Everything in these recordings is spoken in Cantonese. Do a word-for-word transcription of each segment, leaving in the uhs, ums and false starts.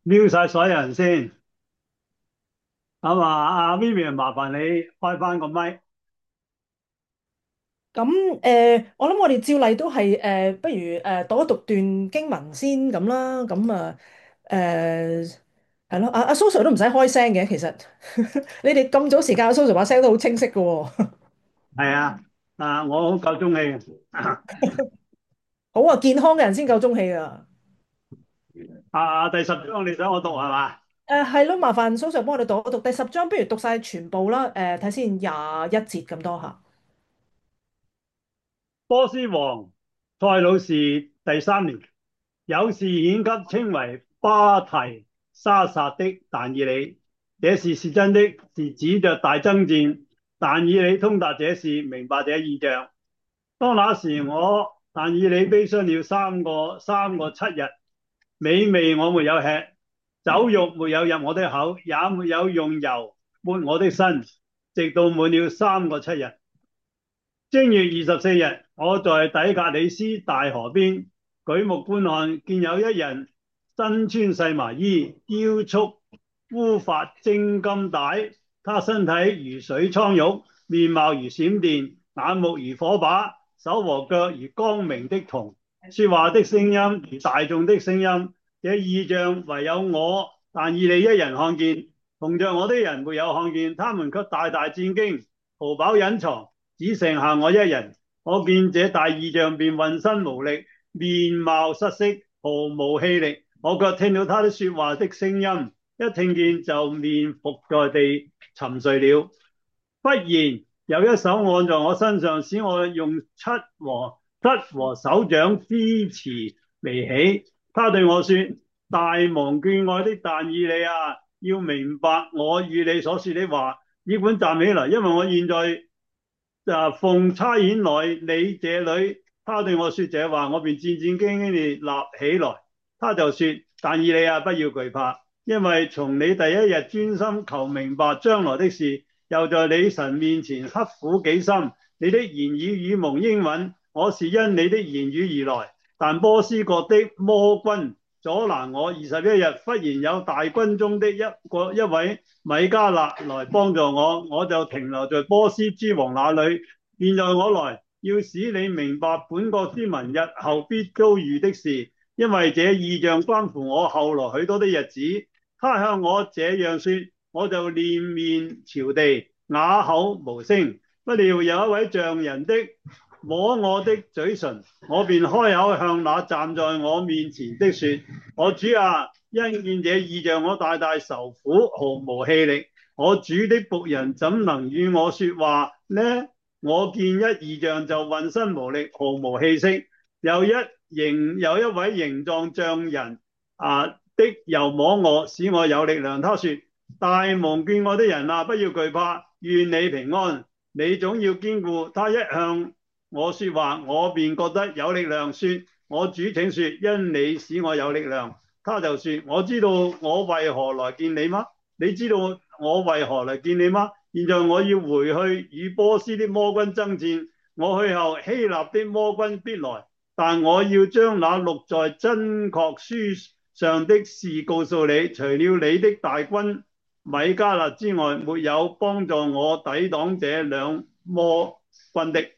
撩晒所有人先，咁啊，阿 Vivian 麻煩你開翻個麥。 咁誒、呃我諗我哋照例都係誒、呃不如誒、呃讀一讀段經文先咁啦。咁啊誒係咯，阿阿蘇 Sir 都唔使開聲嘅，其實你哋咁早時間，阿蘇 Sir 把聲都好清晰嘅喎。 係啊，啊，我好夠鐘氣。 好啊，健康嘅人先夠鐘氣啊！ 啊，第十章你想我讀係嘛？ 誒係咯，麻煩蘇 Sir 幫我哋讀一讀第十章，不如讀晒全部啦。誒睇先廿一節咁多下。 波斯王塞魯士第三年，有事顯給稱為巴提沙撒的但以理，這事是真的，是指着大爭戰。但以理通達這事，明白這異象。當那時我但以理悲傷了三個三個七日，美味我沒有吃，酒肉沒有入我的口，也沒有用油抹我的身，直到滿了三個七日。正月二十四日，我在底格里斯大河邊舉目觀看，見有一人身穿細麻衣，腰束烏發精金帶，他身體如水蒼玉，面貌如閃電，眼目如火把，手和腳如光明的銅，說話的聲音如大眾的聲音。這異象唯有我但以理一人看見，同着我的人沒有看見，他們卻大大戰驚，逃跑隱藏。只剩下我一人，我見這大異象便渾身無力，面貌失色，毫無氣力。我卻聽到他的說話的聲音，一聽見就面伏在地沉睡了。忽然有一手按在我身上，使我用膝和膝和手掌支持微起。他對我說：大蒙眷愛的但以理啊，要明白我與你所說的話，只管站起來，因為我現在啊，奉差遣來你這裏。他對我說這話，我便戰戰兢兢地立起來。他就說：但以理啊，不要懼怕，因為從你第一日專心求明白將來的事，又在你神面前刻苦己心，你的言語與蒙應允，我是因你的言語而來。但波斯國的魔軍阻攔我二十一日，忽然有大軍中的一個一位米迦勒來幫助我，我就停留在波斯諸王那裏。現在我來要使你明白本國之民日後必遭遇的事，因為這異象關乎我後來許多的日子。他向我這樣說，我就臉面朝地，啞口無聲。不料有一位像人的摸我的嘴唇，我便開口向那站在我面前的說：我主啊，因見這異象，我大大受苦，毫無氣力。我主的僕人怎能與我說話呢？我見一異象就渾身無力，毫無氣息。有一形有一位形狀像人啊的又摸我，使我有力量。他說：大蒙眷愛的人啊，不要懼怕，願你平安。你總要堅固。他一向我說話，我便覺得有力量。說：我主請說，因你使我有力量。他就說：我知道我為何來見你嗎？你知道我為何來見你嗎？現在我要回去與波斯的魔軍爭戰。我去後，希臘的魔軍必來，但我要將那錄在真確書上的事告訴你。除了你的大軍米迦勒之外，沒有幫助我抵擋這兩魔軍的。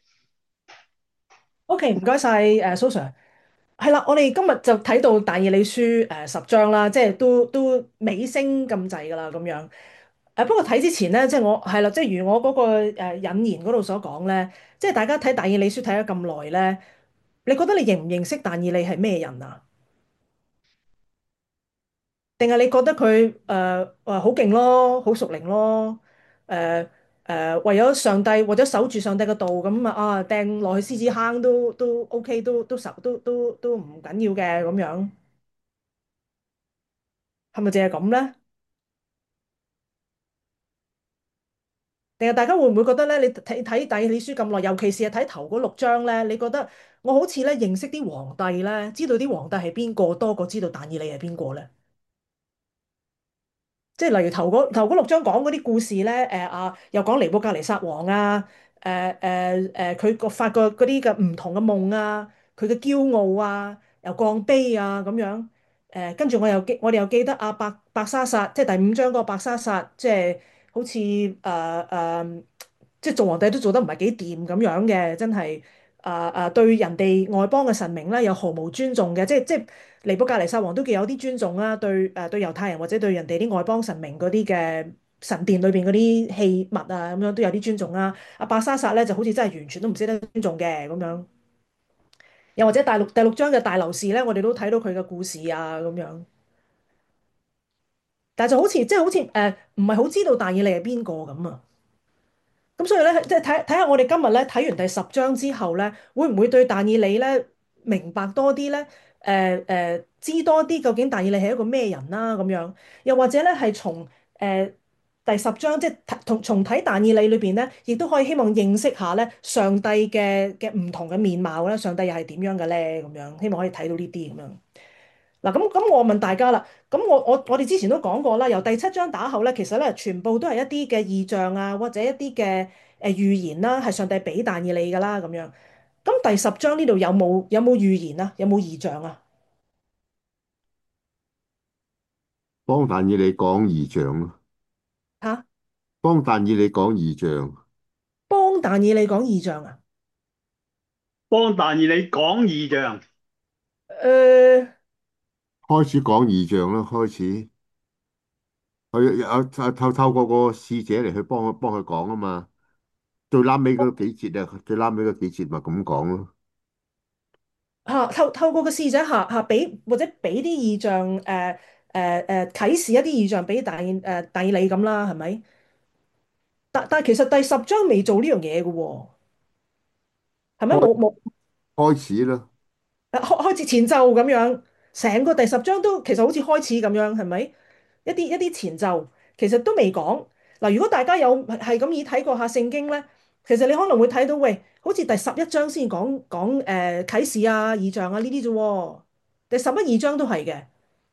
OK，唔該晒誒蘇 Sir。係啦，我哋今日就睇到但以理書誒、呃、十章啦，即係都都尾聲咁滯噶啦咁樣。誒不過睇之前咧，即係我係啦，即係如我嗰、個、呃、引言嗰度所講咧，即係大家睇但以理書睇咗咁耐咧，你覺得你認唔認識但以理係咩人啊？定係你覺得佢誒誒好勁咯，好屬靈咯？誒、呃、誒、呃，為咗上帝或者守住上帝嘅道咁啊啊，掟落去獅子坑都都 OK，都都受都都都唔緊要嘅咁樣。係咪淨係咁咧？定係大家會唔會覺得咧？你睇睇但以理書咁耐，尤其是係睇頭嗰六章咧，你覺得我好似咧認識啲皇帝咧，知道啲皇帝係邊個多過知道但以理係邊個咧？即係例如頭嗰頭嗰六章講嗰啲故事咧，誒啊，又講尼布甲尼撒王啊，誒誒誒，佢個發過嗰啲嘅唔同嘅夢啊，佢嘅驕傲啊，又降卑啊咁樣， 誒，跟住我又記，我哋又記得阿伯伯沙撒，即係第五章嗰個伯沙撒，即係好似誒誒，即係做皇帝都做得唔係幾掂咁樣嘅，真係誒誒對人哋外邦嘅神明咧又毫無尊重嘅，即係即係尼布甲尼撒王都幾有啲尊重啦，對誒對猶太人或者對人哋啲外邦神明嗰啲嘅神殿裏邊嗰啲器物啊咁樣都有啲尊重啦。阿伯沙撒咧就好似真係完全都唔識得尊重嘅咁樣。又或者大陸第六章嘅大流士咧，我哋都睇到佢嘅故事啊咁樣。但係就好似即係好似誒，唔係好知道但以理係邊個咁啊。咁所以咧，即係睇睇下我哋今日咧睇完第十章之後咧，會唔會對但以理咧明白多啲咧？誒、呃、誒、呃，知多啲究竟但以理係一個咩人啦咁樣。又或者咧係從誒、呃、第十章即係睇同從睇但以理裏邊咧，亦都可以希望認識下咧上帝嘅嘅唔同嘅面貌咧，上帝又係點樣嘅咧咁樣。希望可以睇到呢啲咁樣。嗱，咁咁我問大家啦，咁我我我哋之前都講過啦，由第七章打後咧，其實咧全部都係一啲嘅異象啊，或者一啲嘅誒預言啦，係上帝俾但以理噶啦咁樣。咁第十章呢度有冇有冇預言啊？有冇異象啊？ 幫但以理講異象咯， 嚇， 幫但以理講異象， 幫但以理講異象啊？ 幫但以理講異象。 誒、 開始講異象啦，開始佢有透透透過個使者嚟去幫佢幫佢講啊嘛，最拉尾嗰幾節啊，最拉尾嗰幾節咪咁講咯。 嚇透透過個使者下下俾或者俾啲異象誒誒誒啟示一啲異象俾但誒但以理咁啦，係咪？但但係其實第十章未做呢樣嘢嘅喎，係咪開冇冇？ 開始啦， 誒開開始前奏咁樣，成個第十章都其實好似開始咁樣，係咪？一啲一啲前奏其實都未講。嗱，如果大家有係咁意睇過下聖經咧，其實你可能會睇到，喂，好似第十一章先講講誒啟示啊、異象啊呢啲啫喎，第十一二章都係嘅。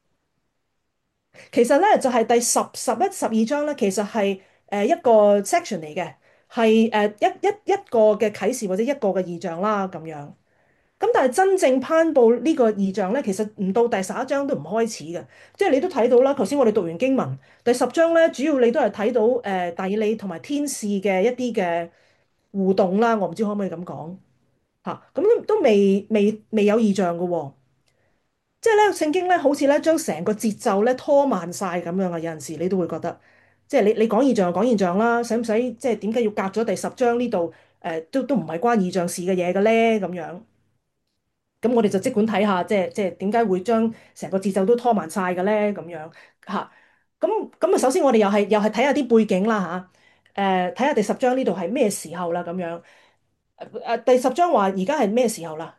其實咧就係第十、十一、十二章咧，其實係誒一個 section 嚟嘅，係誒一一一個嘅啟示或者一個嘅異象啦咁樣。咁但係真正頒布呢個異象咧，其實唔到第十一章都唔開始嘅，即係你都睇到啦。頭先我哋讀完經文，第十章咧，主要你都係睇到誒但以理同埋天使嘅一啲嘅互動啦。我唔知可唔可以咁講嚇，咁都都未未未有異象嘅喎。即係咧聖經咧，好似咧將成個節奏咧拖慢晒咁樣啊！有陣時你都會覺得，即係你你講異象就講異象啦，使唔使即係點解要隔咗第十章呢度誒都都唔係關異象事嘅嘢嘅咧咁樣？咁我哋就即管睇下，即係即係點解會將成個節奏都拖慢晒嘅咧？咁樣嚇，咁咁啊，首先我哋又係又係睇下啲背景啦嚇，誒睇下第十章呢度係咩時候啦咁樣，誒、誒第十章話而家係咩時候啦？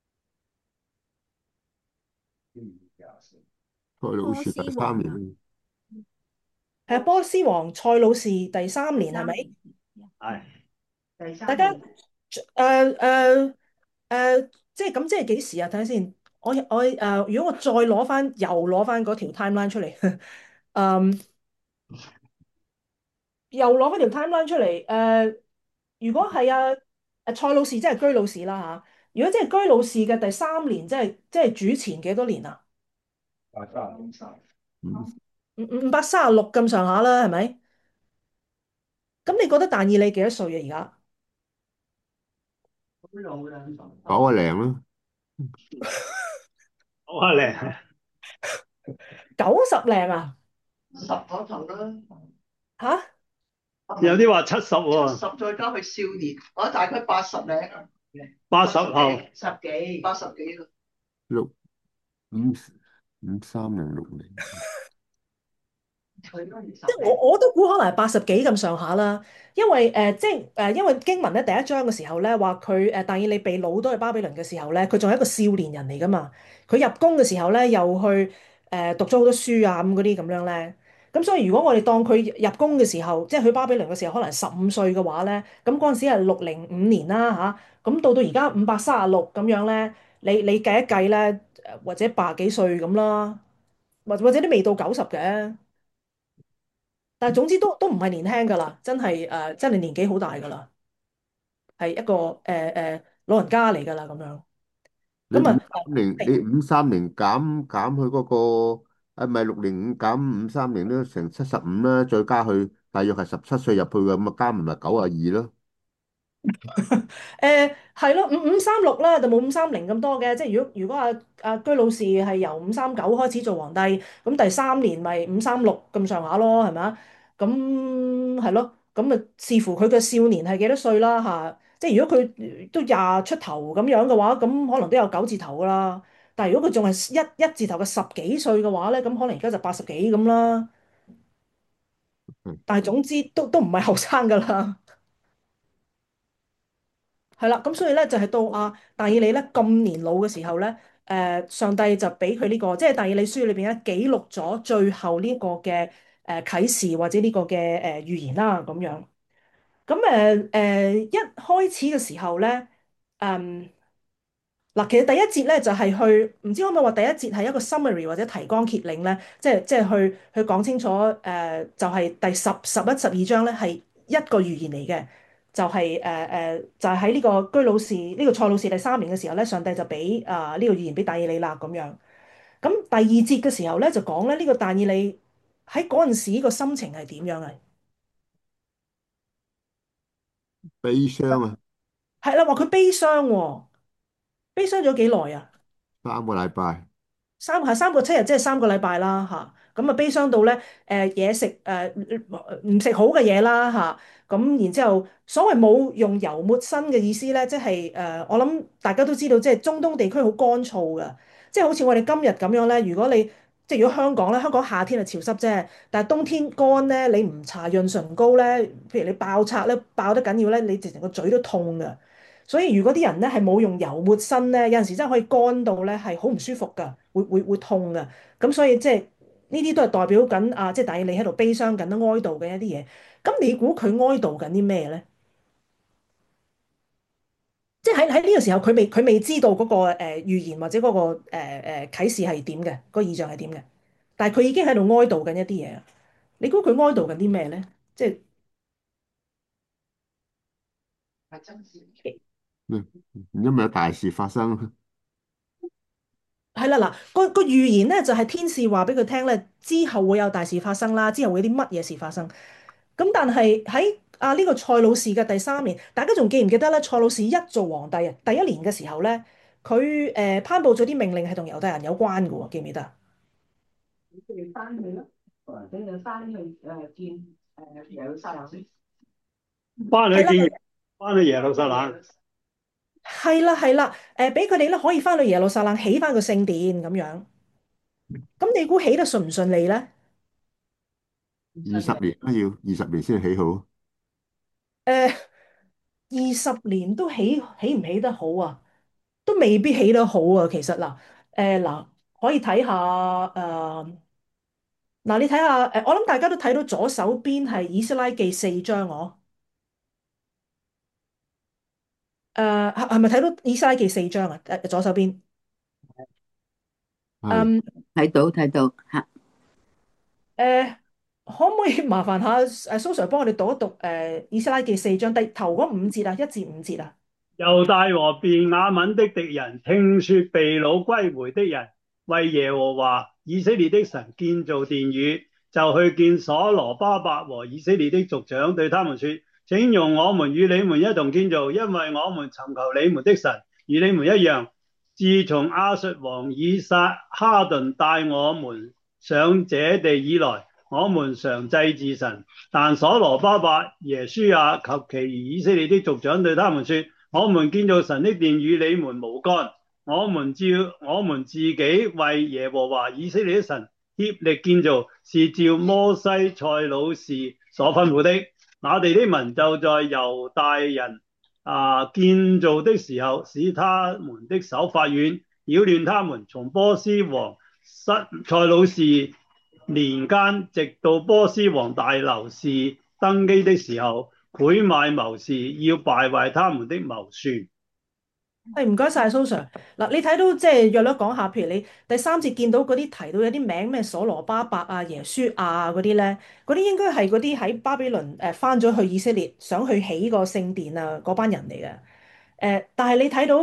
塞魯波士第斯王啊， 三年啦， 係啊，波斯王塞魯士第三年係咪？ 第三年， 係第大家三年， 誒誒誒，即係咁，即係幾時啊？睇下先。我我誒、呃如果我再攞翻又攞翻嗰條 timeline 出嚟，嗯。又攞嗰條 timeline 出嚟，誒、如果係啊，誒塞魯士即係居魯士啦嚇。如果即係居魯士嘅第三年，即係即係主前幾多年啊？ 嗯， 五五五百三十六咁上下啦，係咪？咁你覺得但以理幾多歲啊？ 九啊零啦， 好啊靚。 而家九十零啊？ 十頭頭啦， 嚇？ 有啲話七十喎， 十再加佢少年，我大概八十零， 八十後。 十幾，八十幾啦。 六五五三零六零， 即係我我都估可能係八十幾咁上下啦，因為誒、呃、即係誒、呃，因為經文咧第一章嘅時候咧話佢誒但以理被擄到去巴比倫嘅時候咧，佢仲係一個少年人嚟噶嘛。佢入宮嘅時候咧又去誒、呃、讀咗好多書啊咁嗰啲咁樣咧，咁所以如果我哋當佢入宮嘅時候，即係去巴比倫嘅時候，可能十五歲嘅話咧，咁嗰陣時係六零五年啦吓，咁到到而家五百三十六咁樣咧，你你計一計咧，誒或者百幾歲咁啦，或或者都未到九十嘅。但係總之都都唔係年輕噶啦，真係誒、呃，真係年紀好大噶啦，係一個誒誒、呃呃老人家嚟噶啦咁樣。 你五咁啊， 零你五三零減減去嗰個，啊唔係六零五減五三零都成七十五啦，再加去大約係十七歲入去嘅，咁啊加埋咪九啊二咯。 誒係咯，五五三六啦，就冇五三零咁多嘅。即係如果如果阿阿居魯士係由五三九開始做皇帝，咁第三年咪五三六咁上下咯，係咪啊？咁係咯，咁啊視乎佢嘅少年係幾多歲啦嚇。即係如果佢都廿出頭咁樣嘅話，咁可能都有九字頭噶啦。但係如果佢仲係一一字頭嘅十幾歲嘅話咧，咁可能而家就八十幾咁啦。 嗯， 但係總之都都唔係後生噶啦。係啦，咁所以咧就係到阿但以理咧咁年老嘅時候咧，誒上帝就俾佢呢個，即係但以理書裏邊咧記錄咗最後呢個嘅誒啟示或者呢個嘅誒預言啦咁樣。咁誒誒一開始嘅時候咧，嗯。嗱，其實第一節咧就係去，唔知可唔可以話第一節係一個 summary 或者提綱挈領咧，即係即係去去講清楚誒、呃，就係、是、第十、十一、十二章咧係一個預言嚟嘅，就係誒誒，就係喺呢個居魯士呢、這個塞魯士第三年嘅時候咧，上帝就俾啊呢個預言俾但以理啦咁樣。咁第二節嘅時候咧就講咧呢個但以理喺嗰陣時個心情係點樣啊？ 悲傷啊， 係啦，話佢悲傷喎，悲傷咗幾耐啊？ 三個禮拜。 三係三個七日，即係三個禮拜啦嚇。咁啊悲傷到咧誒嘢食誒唔食好嘅嘢啦嚇。咁然之後，所謂冇用油抹身嘅意思咧，即係誒我諗大家都知道，即係中東地區好乾燥嘅，即係好似我哋今日咁樣咧。如果你即係如果香港咧，香港夏天係潮濕啫，但係冬天乾咧，你唔搽潤唇膏咧，譬如你爆拆咧，爆得緊要咧，你直情個嘴都痛㗎。所以如果啲人咧係冇用油抹身咧，有陣時真係可以乾到咧係好唔舒服㗎，會會會痛㗎。咁所以即係呢啲都係代表緊啊，即係但以理喺度悲傷緊、哀悼緊一啲嘢。咁你估佢哀悼緊啲咩咧？即係喺喺呢個時候，佢未佢未知道嗰個誒預言或者嗰個誒誒啟示係點嘅，嗰個意象係點嘅。但係佢已經喺度哀悼緊一啲嘢。你估佢哀悼緊啲咩咧？即係係真事。 嗯，因為有大事發生。 係啦，嗱，個個預言咧就係天使話俾佢聽咧，之後會有大事發生啦，之後會有啲乜嘢事發生。咁但係喺啊呢個塞魯士嘅第三年，大家仲記唔記得咧？塞魯士一做皇帝啊，第一年嘅時候咧，佢誒頒布咗啲命令係同猶太人有關嘅喎，記唔記得啊？ 佢哋翻去咯，或者就翻去誒見誒耶路撒冷。 係啦， 翻去見翻去耶路撒冷。 係啦，係啦，誒俾佢哋咧可以翻去耶路撒冷起翻個聖殿咁樣。咁你估起得順唔順利咧？ 二十年都要二十年先起好。 誒二十年都起起唔起得好啊？都未必起得好啊。其實嗱，誒嗱，可以睇下誒嗱，你睇下誒，我諗大家都睇到左手邊係以斯拉記四章我誒係係咪睇到以斯拉記四章啊？誒左手邊， 係。 嗯睇到睇到吓。 誒，可唔可以麻煩下誒蘇 Sir 幫我哋讀一讀誒以斯拉記四章第頭嗰五節啊，一至五節啊？ 猶大和便雅憫的敵人聽說被擄歸回的人為耶和華以色列的神建造殿宇，就去見所羅巴伯和以色列的族長，對他們說：請容我們與你們一同建造，因為我們尋求你們的神，與你們一樣。自從亞述王以撒哈頓帶我們上這地以來，我們常祭祀神。但所羅巴伯、耶書亞及其餘以色列的族長對他們說：我們建造神的殿與你們無干，我們照我們自己為耶和華以色列的神協力建造，是照摩西塞魯士所吩咐的。那地的民就在猶大人啊建造的時候，使他們的手發軟，擾亂他們。從波斯王塞魯士年間，直到波斯王大流士登基的時候，賄買謀士，要敗壞他們的謀算。 誒唔該晒蘇 Sir。嗱，你睇到即係約略講下，譬如你第三節見到嗰啲提到有啲名咩所羅巴伯啊、耶書亞嗰啲咧，嗰啲應該係嗰啲喺巴比倫誒翻咗去以色列，想去起個聖殿啊嗰班人嚟嘅。誒，但係你睇到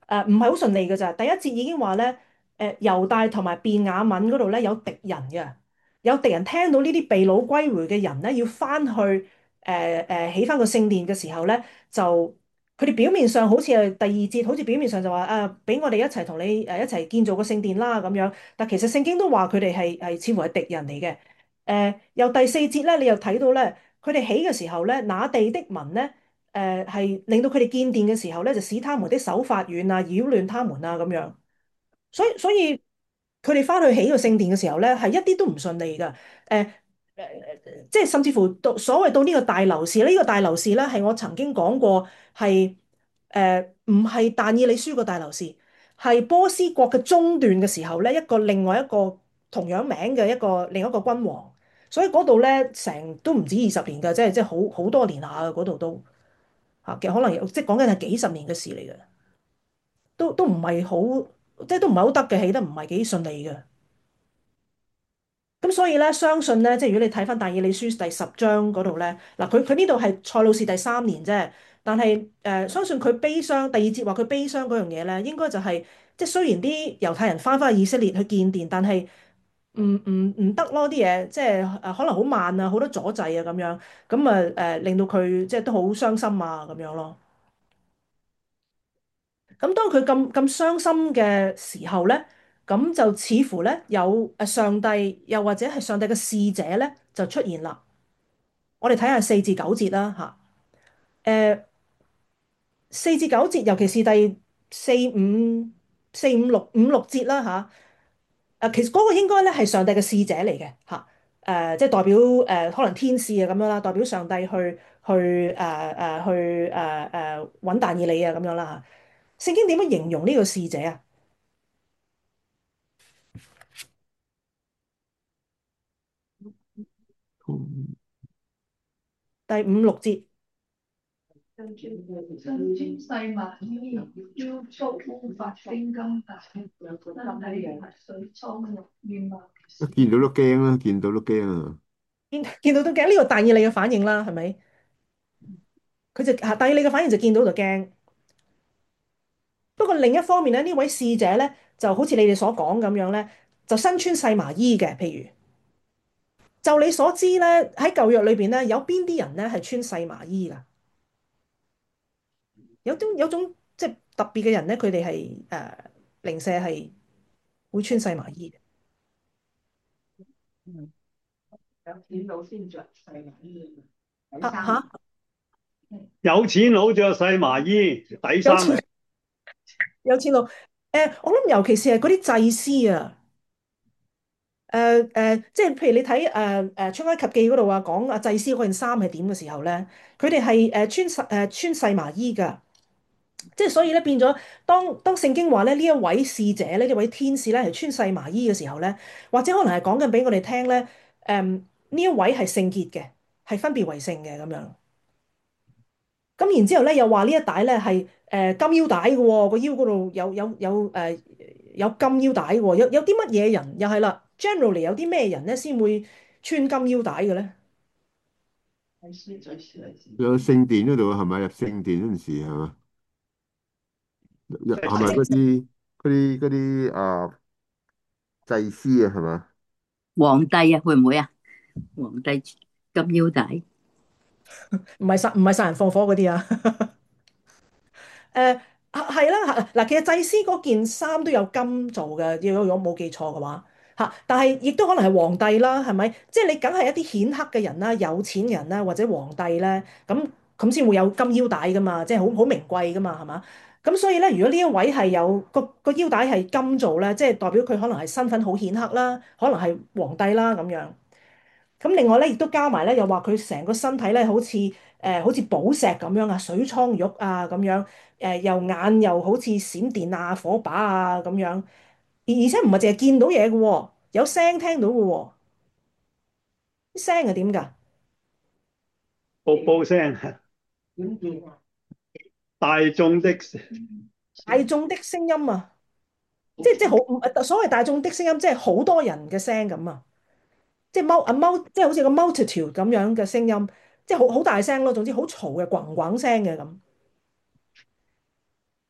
誒唔係好順利嘅咋。第一節已經話咧，誒猶大同埋便雅憫嗰度咧有敵人嘅，有敵人聽到呢啲被擄歸回嘅人咧要翻去誒誒起翻個聖殿嘅時候咧，就佢哋表面上好似係第二節，好似表面上就話誒俾我哋一齊同你誒一齊建造個聖殿啦咁樣，但其實聖經都話佢哋係係似乎係敵人嚟嘅。誒由第四節咧，你又睇到咧，佢哋起嘅時候咧，那地的民咧。誒係、呃、令到佢哋建殿嘅時候咧，就使他們的手發軟啊，擾亂他們啊咁樣。所以所以佢哋翻去起個聖殿嘅時候咧，係一啲都唔順利㗎。誒、呃、誒、呃即係甚至乎到所謂到呢個大流士呢、呢個大流士咧係我曾經講過係誒唔係但以理書個大流士，係波斯國嘅中段嘅時候咧，一個另外一個同樣名嘅一個另一個君王。所以嗰度咧成都唔止二十年㗎，即係即係好好多年下嗰度都。嚇嘅可能有即係講緊係幾十年嘅事嚟嘅，都都唔係好，即係都唔係好得嘅，起得唔係幾順利嘅。咁所以咧，相信咧，即係如果你睇翻但以理書第十章嗰度咧，嗱佢佢呢度係塞魯士第三年啫，但係誒、呃、相信佢悲傷第二節話佢悲傷嗰樣嘢咧，應該就係、是、即係雖然啲猶太人翻返去以色列去建殿，但係唔唔唔得咯啲嘢，即係誒可能好慢啊，好多阻滯啊咁樣，咁啊誒令到佢即係都好傷心啊咁樣咯。咁當佢咁咁傷心嘅時候咧，咁就似乎咧有誒上帝，又或者係上帝嘅使者咧就出現啦。我哋睇下四至九節啦嚇。誒四至九節，尤其是第四五四五六五六節啦嚇。誒其實嗰個應該咧係上帝嘅使者嚟嘅嚇。誒即係代表誒可能天使啊咁樣啦，代表上帝去去誒誒去誒誒揾但以理啊咁樣啦嚇。聖經點樣形容呢個使者啊？第五六節， 跟住身穿細麻衣，腰束烏發精金帶，身體滑水蒼玉面貌。 一見到都驚啦，見到都驚啊！ 見見到都驚，呢個但以理嘅反應啦，係咪？佢就啊，但以理嘅反應就見到就驚。不過另一方面咧，呢位使者咧就好似你哋所講咁樣咧，就身穿細麻衣嘅。譬如就你所知咧，喺舊約裏邊咧，有邊啲人咧係穿細麻衣噶？有種有種即係特別嘅人咧，佢哋係誒零舍係會穿細麻衣嘅。 嗯，有錢佬先着細麻衣，底衫。 嚇嚇， 有錢佬着細麻衣底衫嚟。 有錢有錢佬誒，我諗尤其是係嗰啲祭司啊。誒誒、呃，即係譬如你睇誒誒出埃及記嗰度啊，講啊祭司嗰件衫係點嘅時候咧，佢哋係誒穿細誒穿細麻衣㗎，即係所以咧變咗，當當聖經話咧呢一位使者咧呢位天使咧係穿細麻衣嘅時候咧，或者可能係講緊俾我哋聽咧，誒呢一位係聖潔嘅，係分別為聖嘅咁樣。咁然之後咧，又話呢一帶咧係誒金腰帶嘅喎，個腰嗰度有有有誒、呃、有金腰帶嘅喎，有有啲乜嘢人又係啦，generally 有啲咩人咧先會穿金腰帶嘅咧？ 係書最書嚟先。 有聖殿嗰度係咪入聖殿嗰陣時係嘛？入係咪嗰啲嗰啲嗰啲啊祭司啊係嘛？ 皇帝啊，會唔會啊？皇帝金腰帶， 唔係殺唔係殺人放火嗰啲啊？誒係啦嗱，其實祭司嗰件衫都有金做嘅，如果我冇記錯嘅話嚇，但係亦都可能係皇帝啦，係咪？即係你梗係一啲顯赫嘅人啦、有錢人啦或者皇帝咧，咁咁先會有金腰帶噶嘛，即係好好名貴噶嘛，係嘛？咁所以咧，如果呢一位係有個個腰帶係金做咧，即係代表佢可能係身份好顯赫啦，可能係皇帝啦咁樣。咁另外咧，亦都加埋咧，又話佢成個身體咧，好似誒、呃、好似寶石咁樣啊，水蒼玉啊咁樣，誒、呃、又眼又好似閃電啊、火把啊咁樣，而而且唔係淨係見到嘢嘅喎，有聲聽到嘅喎，啲聲係點㗎？ 卜卜聲， 點見啊？ 大眾的大眾的聲音啊，即係即係好唔呃所謂大眾的聲音，即係好多人嘅聲咁啊，即係 mul 啊 mul 即係好似個 multitude 咁樣嘅聲音，即係好好大聲咯，總之好嘈嘅，咣咣聲嘅咁。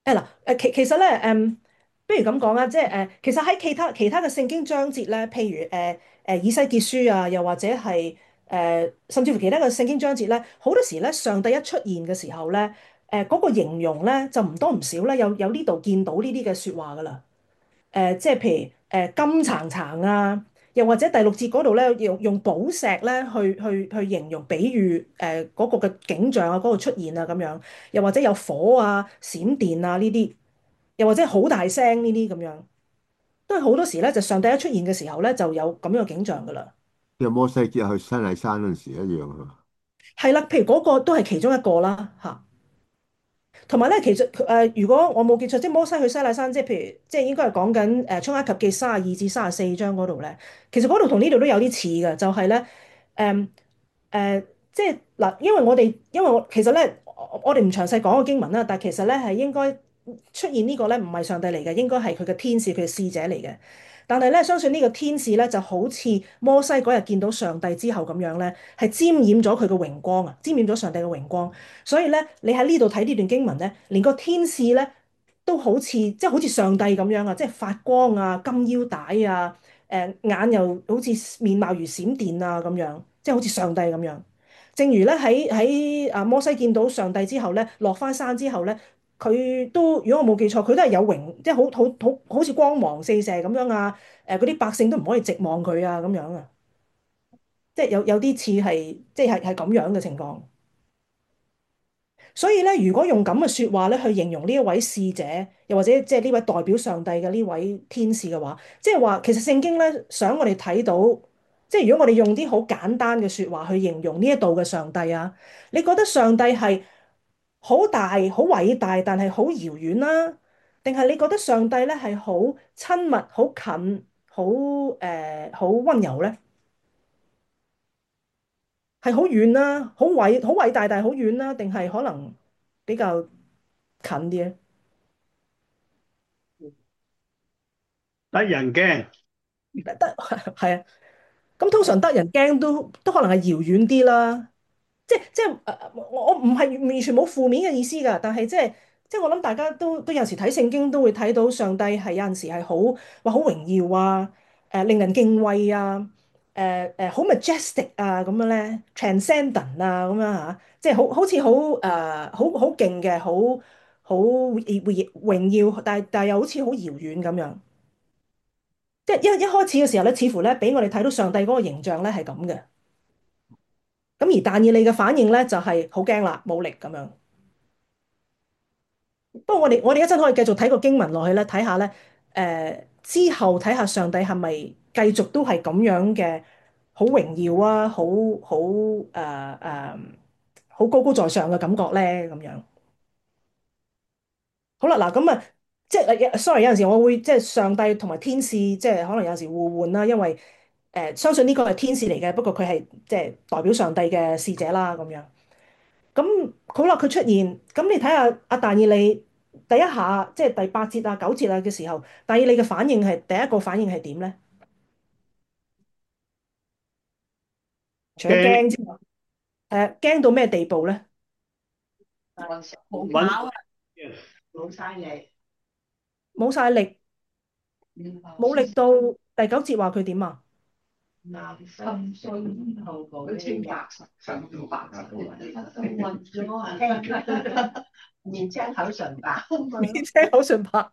誒嗱，誒其其實咧，誒，不如咁講啦，即係誒，其實喺其他其他嘅聖經章節咧，譬如誒誒以西結書啊，又或者係誒，甚至乎其他嘅聖經章節咧，好多時咧，上帝一出現嘅時候咧，誒嗰個形容咧就唔多唔少咧，有有呢度見到呢啲嘅説話噶啦。誒，即係譬如誒金橙橙啊，又或者第六節嗰度咧，用用寶石咧去去去形容比喻誒嗰個嘅景象啊，嗰個出現啊咁樣，又或者有火啊、閃電啊呢啲，又或者好大聲呢啲咁樣，都係好多時咧，就上帝一出現嘅時候咧，就有咁樣嘅景象噶啦。 即係摩西結去西奈山嗰陣時一樣啊。 係啦，譬如嗰個都係其中一個啦，嚇。同埋咧，其實誒、呃，如果我冇記錯，即係摩西去西奈山，即係譬如，即係應該係講緊誒出埃及記三十二至三十四章嗰度咧。其實嗰度同呢度都有啲似嘅，就係咧誒誒，即係嗱，因為我哋因為我其實咧，我我哋唔詳細講個經文啦，但係其實咧係應該出現呢個咧唔係上帝嚟嘅，應該係佢嘅天使，佢嘅使者嚟嘅。但係咧，相信呢個天使咧就好似摩西嗰日見到上帝之後咁樣咧，係沾染咗佢嘅榮光啊，沾染咗上帝嘅榮光。所以咧，你喺呢度睇呢段經文咧，連個天使咧都好似即係好似上帝咁樣啊，即係發光啊，金腰帶啊，誒、眼又好似面貌如閃電啊咁樣，即係好似上帝咁樣。正如咧喺喺啊摩西見到上帝之後咧，落翻山之後咧，佢都如果我冇記錯，佢都係有榮，即係好好好好似光芒四射咁樣啊！誒嗰啲百姓都唔可以直望佢啊咁樣啊，即係有有啲似係即係係咁樣嘅情況。所以咧，如果用咁嘅説話咧去形容呢一位使者，又或者即係呢位代表上帝嘅呢位天使嘅話，即係話其實聖經咧想我哋睇到，即係如果我哋用啲好簡單嘅説話去形容呢一度嘅上帝啊，你覺得上帝係好大、好偉大，但係好遙遠啦，定係你覺得上帝咧係好親密、好近、好誒、好温柔咧？係好遠啦，好偉好偉大，但係好遠啦，定係可能比較近啲咧？ 得人驚。 得係啊，咁通常得人驚都都可能係遙遠啲啦。即即誒、呃我我唔係完全冇負面嘅意思㗎，但係即係即係我諗大家都都有時睇聖經都會睇到上帝係有陣時係好話好榮耀啊，誒、令人敬畏啊，誒誒好 majestic 啊咁樣咧，transcendent 啊咁樣嚇，即係好好似好誒好好勁嘅，好好榮榮榮耀，但係但係又好似好遙遠咁樣。即係一一開始嘅時候咧，似乎咧俾我哋睇到上帝嗰個形象咧係咁嘅。咁而但以理嘅反應咧就係好驚啦，冇力咁樣。不過我哋我哋一陣可以繼續睇個經文落去咧，睇下咧誒之後睇下上帝係咪繼續都係咁樣嘅好榮耀啊，好好誒誒好高高在上嘅感覺咧咁樣。好啦，嗱咁啊，即係誒，sorry，有陣時我會即係上帝同埋天使，即係可能有陣時互換啦，因為誒、呃、相信呢個係天使嚟嘅，不過佢係即係代表上帝嘅使者啦咁樣。咁好啦，佢出現，咁你睇下阿但以理第一下，即係第八節啊、九節啊嘅時候，但以理嘅反應係第一個反應係點咧？除咗驚驚。 之外，誒驚到咩地步咧？ 冇搵跑啊，冇晒力， 冇晒力，冇力到第九節話佢點啊？ 南心衰後佢清白，神白，暈咗啊！面青口唇白， 面青口唇白，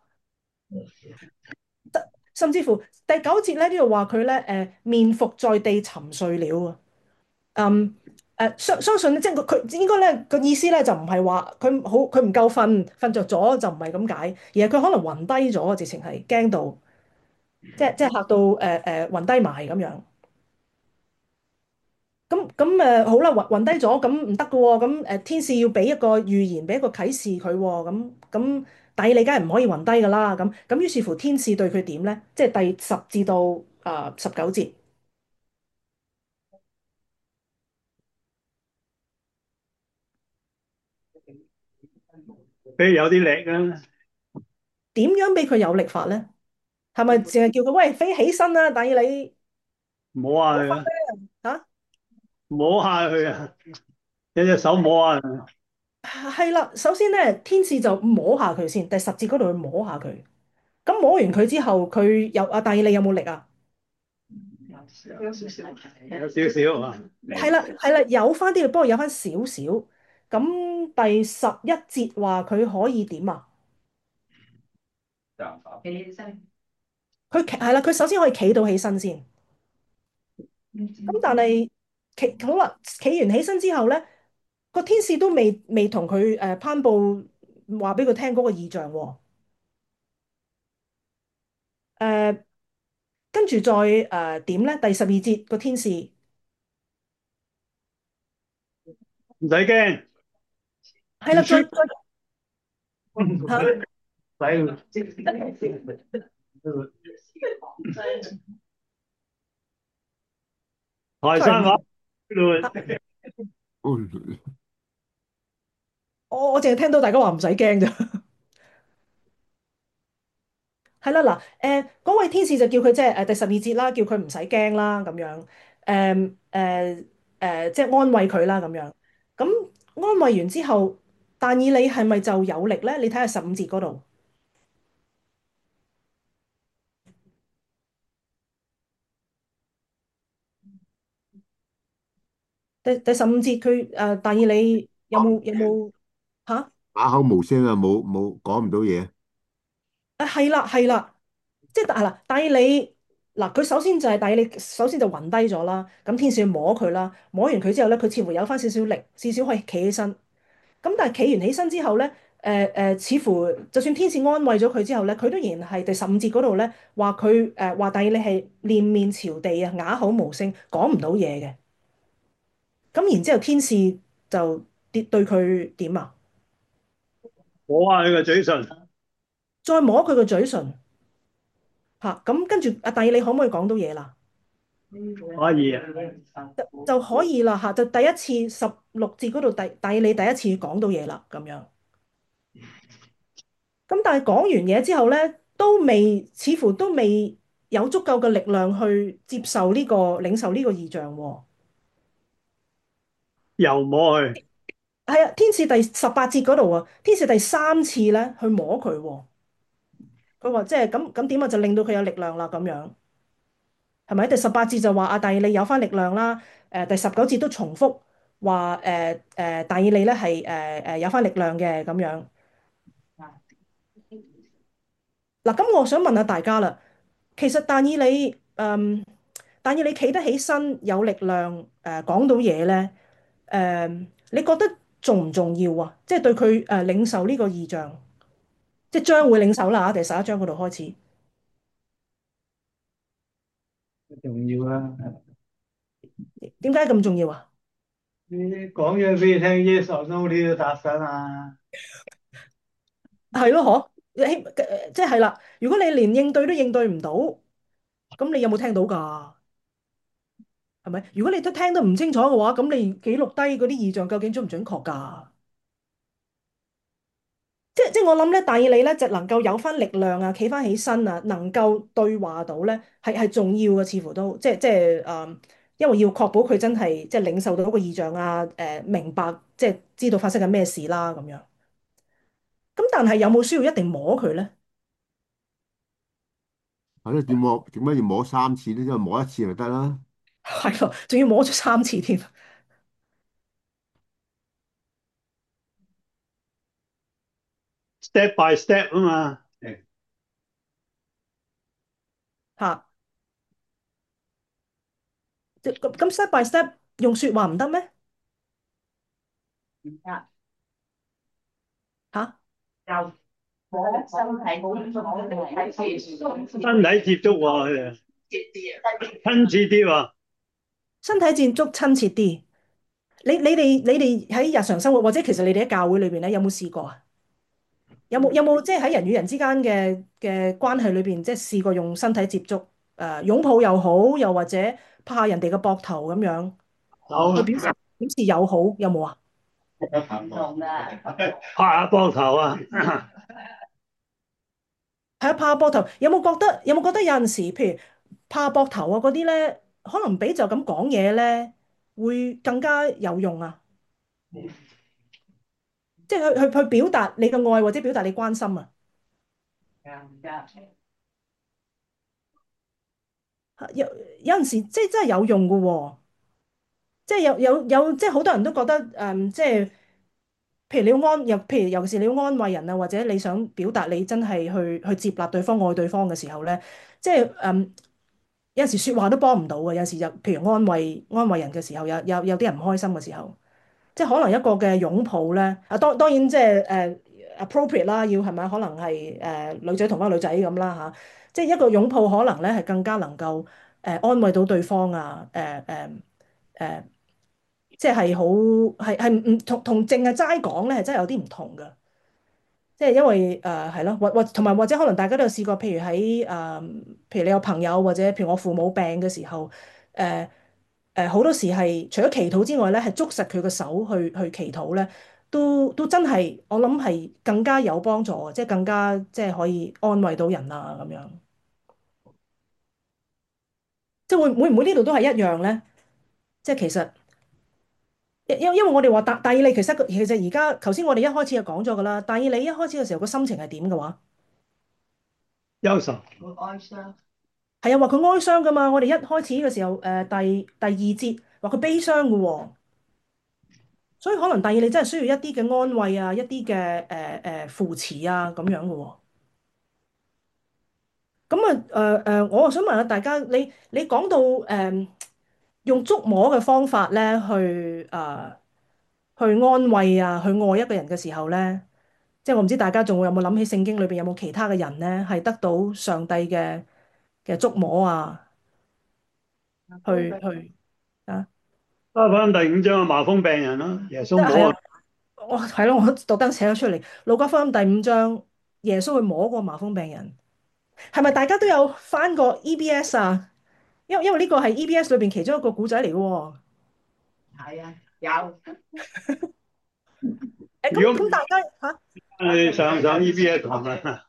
甚至乎第九節咧呢度話佢咧誒面伏在地沉睡了啊！嗯誒相相信咧，即係佢佢應該咧個意思咧就唔係話佢好佢唔夠瞓瞓着咗就唔係咁解，而係佢可能暈低咗，直情係驚到即係即係嚇到誒誒暈低埋咁樣。咁咁誒好啦，暈暈低咗，咁唔得嘅喎。咁誒天使要俾一個預言，俾一個啟示佢喎。咁咁但係你梗係唔可以暈低㗎啦。咁咁於是乎天使對佢點咧？即係第十至到啊十九節， 俾有啲力啊！ 點樣俾佢有力法咧？係咪淨係叫佢喂飛起身啦？但係你摸下佢啊， 嚇？ 摸下佢啊，一隻手摸下佢。 係啦，首先咧，天使就摸下佢先，第十節嗰度去摸下佢。咁摸完佢之後，佢有啊，但以理有冇力啊？ 有少少， 有少少啊。 係啦，係啦，有翻啲，不過有翻少少。咁第十一節話佢可以點啊？ 企起身， 佢企係啦，佢首先可以企到起身先。咁但係企好啦，企完起身之後咧，個天使都未未同佢誒頒布話俾佢聽嗰個異象喎。誒，跟住再誒點咧？第十二節個天使唔使驚， 係啦，再再唔嚇使台山話嚇， 哦我我淨係聽到大家話唔使驚咋。係啦，嗱，誒嗰位天使就叫佢即係誒第十二節啦，叫佢唔使驚啦咁樣，誒誒誒，即係安慰佢啦咁樣。咁安慰完之後，但以理係咪就有力咧？你睇下十五節嗰度，第第十五節佢誒但以理有冇有冇嚇？ 啞口無聲啊，冇冇講唔到嘢。 啊係啦係啦，即係係啦，但以理嗱佢首先就係但以理首先就暈低咗啦，咁天使摸佢啦，摸完佢之後咧，佢似乎有翻少少力，至少可以企起身。咁但係企完起身之後咧，誒、誒，似乎就算天使安慰咗佢之後咧，佢都仍然係第十五節嗰度咧話佢誒話，但以理係臉面朝地啊，啞口無聲，講唔到嘢嘅。咁然之後天使就跌對佢點啊？ 摸下佢個嘴唇， 再摸佢個嘴唇嚇，咁跟住阿但以理可唔可以講到嘢啦？ 可以啊。 就就可以啦嚇，就第一次十六節嗰度第但以理第一次講到嘢啦咁樣。咁但係講完嘢之後咧，都未，似乎都未有足夠嘅力量去接受呢、個領受呢個異象喎。 又摸佢， 係啊，天使第十八節嗰度啊，天使第三次咧去摸佢喎。佢話即係咁咁點啊，就令到佢有力量啦咁樣，係咪？第十八節就話啊，但以理有翻力量啦。誒、第十九節都重複話誒誒，但以理咧係誒誒有翻力量嘅咁樣。嗱，咁我想問下大家啦，其實但以理誒。但要你企得起身，有力量，誒、講到嘢咧，誒、你覺得重唔重要啊？即係對佢誒、領受呢個異象，即係將會領受啦，第十一章嗰度開始。 重要啊！ 點解咁重要啊？ 你講嘢俾你聽，yes or no 你要答晒嘛。 係咯，嗬，希即係啦。如果你連應對都應對唔到，咁你有冇聽到㗎？係咪？如果你都聽得唔清楚嘅話，咁你記錄低嗰啲異象究竟準唔準確㗎？即即我諗咧，但以理咧就能夠有翻力量啊，企翻起身啊，能夠對話到咧，係係重要嘅，似乎都即即誒、嗯因為要確保佢真係即領受到一個異象啊，誒、明白即知道發生緊咩事啦咁樣。咁但係有冇需要一定摸佢咧？ 係咯，點摸？點解要摸三次咧？因為摸一次就得啦。 係咯，仲要摸咗三次添 step by step 啊嘛。 嚇。即咁咁 step by step 用説話唔得咩？嚇？ 身體接觸喎，佢哋親切啲喎。 身體接觸親切啲。你你哋你哋喺日常生活或者其實你哋喺教會裏邊咧有冇試過啊？有冇有冇即係喺人與人之間嘅嘅關係裏邊，即係試過用身體接觸，誒、呃、擁抱又好，又或者拍下人哋嘅膊頭咁樣，去表示好， 表示友好，有冇啊？ 拍下膊頭啊。 係啊，拍下膊頭，有冇覺得有冇覺得有陣時，譬如拍下膊頭啊嗰啲咧，可能比就咁講嘢咧，會更加有用啊？ 即係去去去表達你嘅愛或者表達你關心啊。有有陣時即係真係有用嘅喎，即係有有有即係好多人都覺得誒、嗯即係譬如你要安，又譬如尤其是你要安慰人啊，或者你想表達你真係去去接納對方、愛對方嘅時候咧，即係誒、嗯有陣時説話都幫唔到嘅，有陣時就譬如安慰安慰人嘅時候，有有有啲人唔開心嘅時候。即係可能一個嘅擁抱咧，啊當當然即係誒 appropriate 啦，要係咪？可能係誒、呃女仔同翻女仔咁啦嚇，即係一個擁抱可能咧係更加能夠誒、呃、安慰到對方啊，誒誒誒，即係好係係唔同同淨係齋講咧係真係有啲唔同㗎。即係因為誒係咯，或或同埋或者可能大家都有試過，譬如喺誒、呃譬如你有朋友或者譬如我父母病嘅時候，誒誒好多時係除咗祈禱之外咧，係捉實佢個手去去祈禱咧，都都真係我諗係更加有幫助嘅，即係更加即係可以安慰到人啊咁樣。即係會會唔會呢度都係一樣咧？即係其實因因因為我哋話但但以理其實其實而家頭先我哋一開始就講咗㗎啦，但以理一開始嘅時候個心情係點嘅話？ 憂愁。 係啊，話佢哀傷噶嘛。我哋一開始嘅時候，誒、第第二節話佢悲傷嘅喎，所以可能第二你真係需要一啲嘅安慰啊，一啲嘅誒誒扶持啊咁樣嘅喎。咁啊誒誒，我啊想問下大家，你你講到誒、呃用觸摸嘅方法咧，去誒、呃去安慰啊，去愛一個人嘅時候咧，即係我唔知大家仲會有冇諗起聖經裏邊有冇其他嘅人咧，係得到上帝嘅嘅觸摸啊，去去啊。 翻返第五章嘅麻風病人啦，耶穌摸啊， 係啊，我係咯，我特登寫咗出嚟。路加福音第五章，耶穌去摸過麻風病人，係咪大家都有翻過 E B S 啊？因為因為呢個係 E B S 裏邊其中一個古仔嚟嘅喎。誒咁如果咁大家嚇你上上 E B S 堂啊，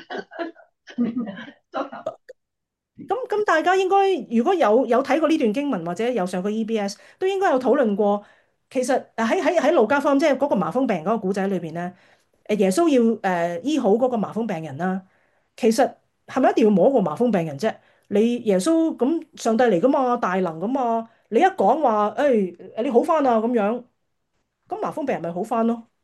咁咁大家應該如果有有睇過呢段經文或者有上過 E B S，都應該有討論過。其實誒喺喺喺路加福音即係嗰個麻風病人嗰個古仔裏邊咧，誒耶穌要誒、呃、醫好嗰個麻風病人啦。其實係咪一定要摸個麻風病人啫？你耶穌咁上帝嚟噶嘛，大能噶嘛，你一講話誒誒你好翻啊咁樣，咁麻風病人咪好翻咯？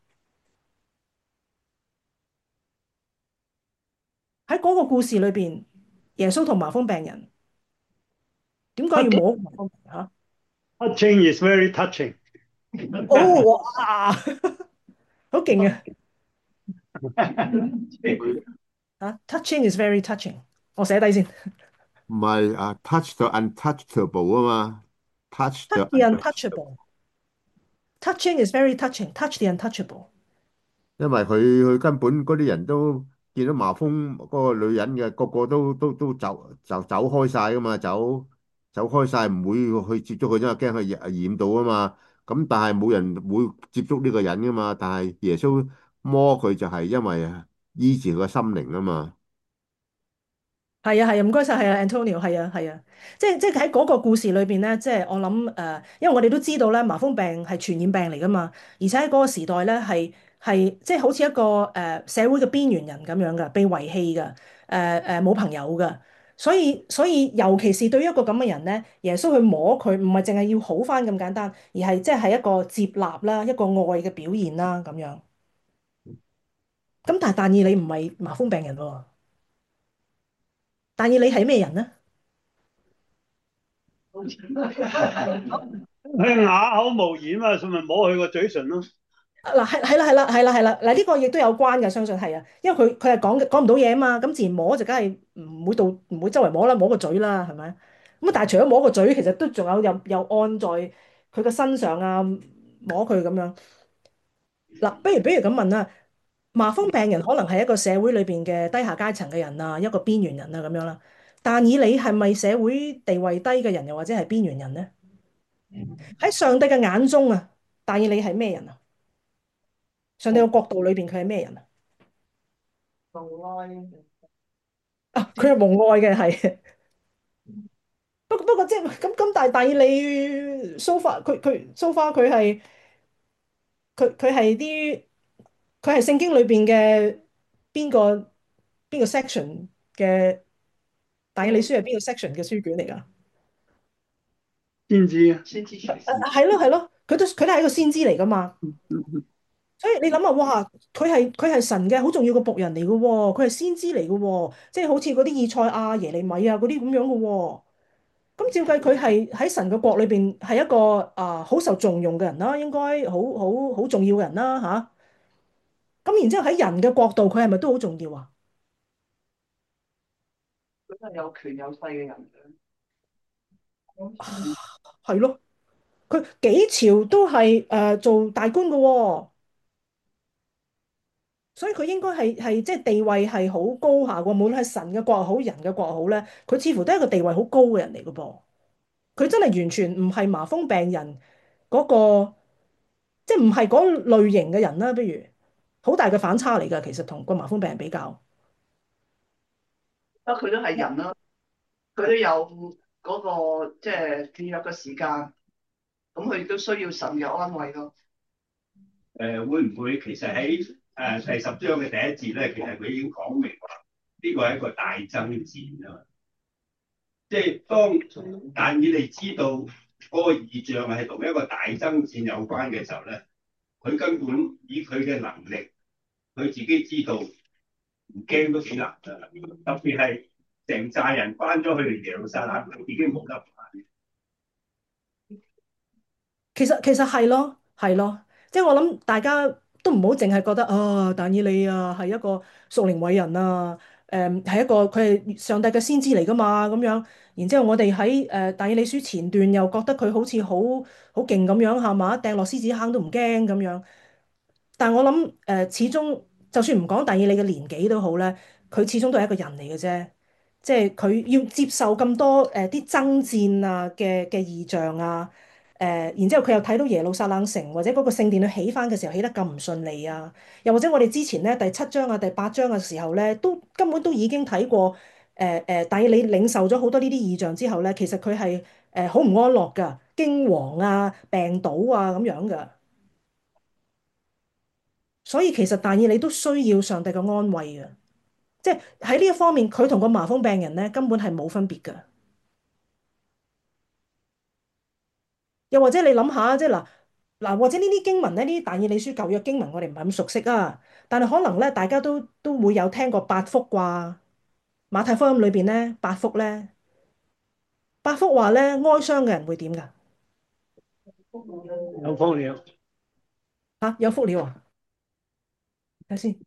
喺嗰個故事裏邊，耶穌同麻風病人點解要摸個麻風病人嚇？ touching is very touching。 哦，哇，好勁啊！ 佢嚇，touching is very touching，我寫低先。 唔係啊，touch the untouchable 啊嘛，touch the touch the untouchable，touching is very touching，touch the untouchable。 因為佢佢根本嗰啲人都見到麻風嗰個女人嘅，個個都都都走就走開晒噶嘛，走走開晒，唔會去接觸佢，因為驚佢染染到啊嘛。咁但係冇人會接觸呢個人噶嘛。但係耶穌摸佢就係因為醫治佢個心靈啊嘛。 係啊係啊，唔該晒，係啊，Antonio，係啊係啊，即係即係喺嗰個故事裏邊咧，即係我諗誒、呃因為我哋都知道咧，麻風病係傳染病嚟噶嘛，而且喺嗰個時代咧係係即係好似一個誒、呃社會嘅邊緣人咁樣噶，被遺棄噶，誒誒冇朋友噶，所以所以尤其是對於一個咁嘅人咧，耶穌去摸佢，唔係淨係要好翻咁簡單，而係即係係一個接納啦，一個愛嘅表現啦咁樣。咁但係但以理唔係麻風病人喎，但以理係咩人咧？ 佢啞口無言啊，所以咪摸佢個嘴唇咯。 嗱，係係啦係啦係啦係啦，嗱呢個亦都有關嘅，相信係啊，因為佢佢係講講唔到嘢啊嘛，咁自然摸就梗係唔會到唔會周圍摸啦，摸個嘴啦，係咪？咁啊，但係除咗摸個嘴，其實都仲有有有按在佢個身上啊，摸佢咁樣。嗱，不如不如咁問啦，麻風病人可能係一個社會裏邊嘅低下階層嘅人啊，一個邊緣人啊咁樣啦。但以你係咪社會地位低嘅人，又或者係邊緣人咧？喺上帝嘅眼中啊，但以你係咩人啊？上帝嘅角度裏邊佢係咩人啊？啊，佢係蒙愛嘅，係。不過不過即係咁咁，但係但係你 so far 佢佢 so far 佢係佢佢係啲佢係聖經裏邊嘅邊個邊個 section 嘅？但以理書係邊個 section 嘅書卷嚟㗎？ 先知啊， 先知誒隨時係咯係咯，佢都佢都係一個先知嚟㗎嘛。 嗯嗯所以你諗下，哇！佢係佢係神嘅好重要嘅僕人嚟嘅喎，佢係先知嚟嘅喎，即係好似嗰啲以賽亞、耶利米啊嗰啲咁樣嘅喎。咁照計佢係喺神嘅國裏邊係一個啊好受重用嘅人啦，應該好好好重要嘅人啦吓。咁然之後喺人嘅國度，佢係咪都好重要啊？ 佢都係有權有勢嘅人嚟係咯，佢幾朝都係誒、呃做大官嘅喎，所以佢應該係係即係地位係好高下嘅，無論係神嘅國又好，人嘅國又好咧，佢似乎都係一個地位好高嘅人嚟嘅噃。佢真係完全唔係麻風病人嗰、個，即係唔係嗰類型嘅人啦。不如好大嘅反差嚟㗎，其實同個麻風病人比較。 啊，佢都係人啦，佢都有嗰、個即係軟弱嘅時間，咁佢都需要神嘅安慰咯。 誒會唔會其實喺誒第十章嘅第一節咧，其實佢已經講明話呢個係一個大爭戰啊嘛，即係當但以理知道嗰個異象係同一個大爭戰有關嘅時候咧，佢根本以佢嘅能力，佢自己知道唔驚都幾難㗎，特別係成寨人翻咗去耶路撒冷，已經冇得返。 其實其實係咯，係咯，即係我諗大家都唔好淨係覺得啊，但以理啊係一個屬靈偉人啊，誒、係一個佢係上帝嘅先知嚟噶嘛咁樣。然之後我哋喺誒但以理書前段又覺得佢好似好好勁咁樣係嘛，掟落獅子坑都唔驚咁樣。但我諗誒、呃始終就算唔講但以理嘅年紀都好咧，佢始終都係一個人嚟嘅啫。即係佢要接受咁多誒啲爭戰啊嘅嘅異象啊，誒、然之後佢又睇到耶路撒冷城或者嗰個聖殿佢起翻嘅時候起得咁唔順利啊，又或者我哋之前咧第七章啊第八章嘅時候咧，都根本都已經睇過誒誒，但係你領受咗好多呢啲異象之後咧，其實佢係誒好唔安樂㗎，驚惶啊、病倒啊咁樣㗎。所以其實但以理都需要上帝嘅安慰嘅，即係喺呢一方面，佢同個麻風病人咧根本係冇分別嘅。又或者你諗下，即係嗱嗱，或者呢啲經文咧，呢啲但以理書舊約經文，我哋唔係咁熟悉啊。但係可能咧，大家都都會有聽過八福啩。馬太福音裏邊咧，八福咧，八福話咧，哀傷嘅人會點㗎？ 有福了。 嚇、有福了啊！睇下先。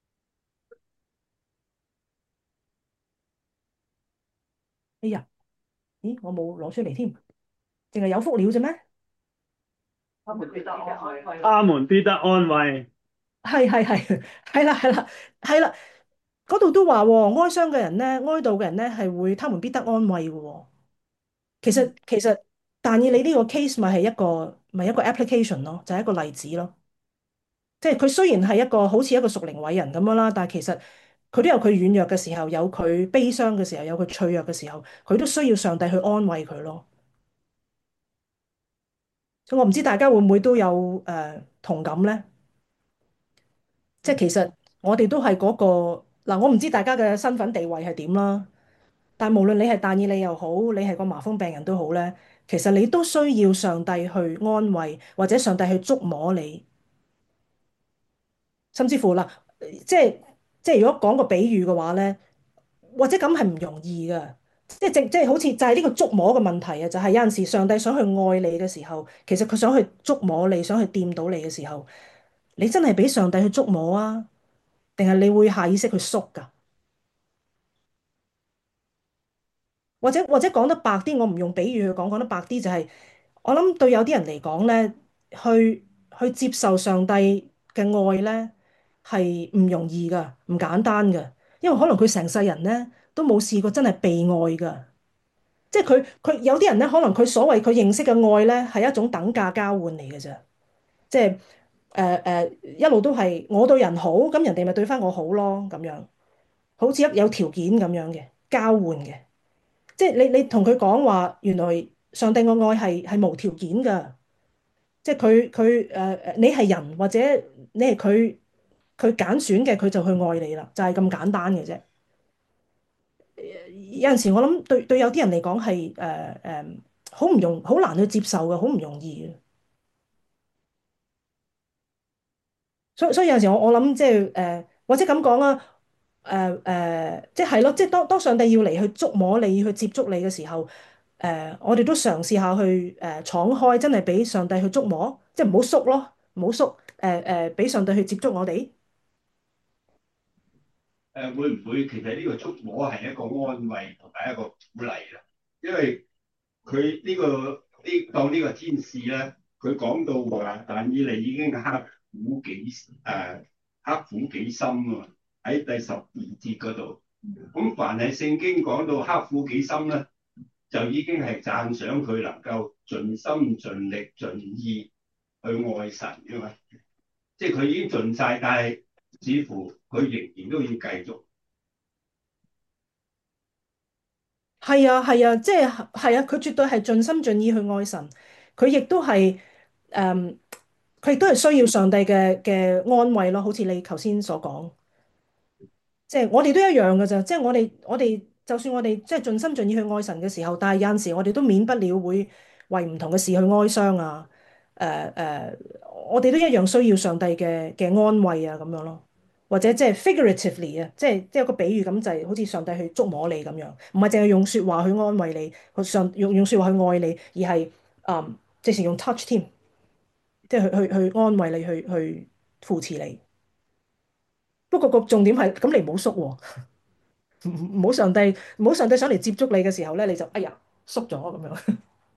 哎呀，咦，我冇攞出嚟添，淨係有福了啫咩？ 他們必得安慰。 他們必得安慰。 係係係係啦係啦係啦，嗰度都話喎，哀傷嘅人咧，哀悼嘅人咧係會，他們必得安慰嘅喎。其實其實，但以理呢個 case 咪係一個咪一個 application 咯，就係一個例子咯。即係佢雖然係一個好似一個屬靈偉人咁樣啦，但係其實佢都有佢軟弱嘅時候，有佢悲傷嘅時候，有佢脆弱嘅時候，佢都需要上帝去安慰佢咯。所以我唔知大家會唔會都有誒、呃同感咧？即係其實我哋都係嗰個嗱，我唔知大家嘅身份地位係點啦。但無論你係但以理又好，你係個麻風病人都好咧，其實你都需要上帝去安慰，或者上帝去觸摸你，甚至乎嗱，即係即係如果講個比喻嘅話咧，或者咁係唔容易㗎，即係正即係好似就係呢個觸摸嘅問題啊，就係有陣時上帝想去愛你嘅時候，其實佢想去觸摸你，想去掂到你嘅時候，你真係俾上帝去觸摸啊，定係你會下意識去縮㗎？或者或者講得白啲，我唔用比喻去講，講得白啲就係、我諗對有啲人嚟講咧，去去接受上帝嘅愛咧係唔容易噶，唔簡單噶，因為可能佢成世人咧都冇試過真係被愛噶，即係佢佢有啲人咧，可能佢所謂佢認識嘅愛咧係一種等價交換嚟嘅啫，即係誒誒一路都係我對人好，咁人哋咪對翻我好咯，咁樣好似一有條件咁樣嘅交換嘅。即係你你同佢講話，原來上帝嘅愛係係無條件㗎，即係佢佢誒誒，你係人或者你係佢， 佢揀選嘅佢就去愛你啦，就係咁簡單嘅啫。有陣時我諗對對有啲人嚟講係誒誒好唔容好難去接受嘅，好唔容易嘅。所以所以有陣時我我諗即係誒或者咁講啊，誒誒即係咯，即係當當上帝要嚟去觸摸你去接觸你嘅時候，誒我哋都嘗試下去誒敞開，真係俾上帝去觸摸，即係唔好縮咯，唔好縮，誒誒俾上帝去接觸我哋。 誒會唔會其實呢個觸摸係一個安慰同埋一個鼓勵啊？因為佢呢、個呢當呢個天使咧，佢講到話，但以理已經刻苦己誒刻苦己心啊，喺第十二節嗰度。咁凡係聖經講到刻苦己心咧，就已經係讚賞佢能夠盡心盡力盡意去愛神嘅嘛。即係佢已經盡晒，但係似乎佢仍然都要繼續。 係啊係啊，即係係啊，佢絕對係盡心盡意去愛神，佢亦都係誒，佢亦都係需要上帝嘅嘅安慰咯，好似你頭先所講。即係我哋都一樣嘅咋，即係我哋我哋就算我哋即係盡心盡意去愛神嘅時候，但係有陣時我哋都免不了會為唔同嘅事去哀傷啊。誒、誒，我哋都一樣需要上帝嘅嘅安慰啊咁樣咯，或者即係 figuratively 啊，即係即係有個比喻咁就係好似上帝去觸摸你咁樣，唔係淨係用説話去安慰你，去上用用説話去愛你，而係嗯，直情用 touch 添，即係去去去安慰你，去去扶持你。不過個重點係咁，你唔好縮喎。唔唔好上帝唔好上帝想嚟接觸你嘅時候咧，你就哎呀縮咗咁樣。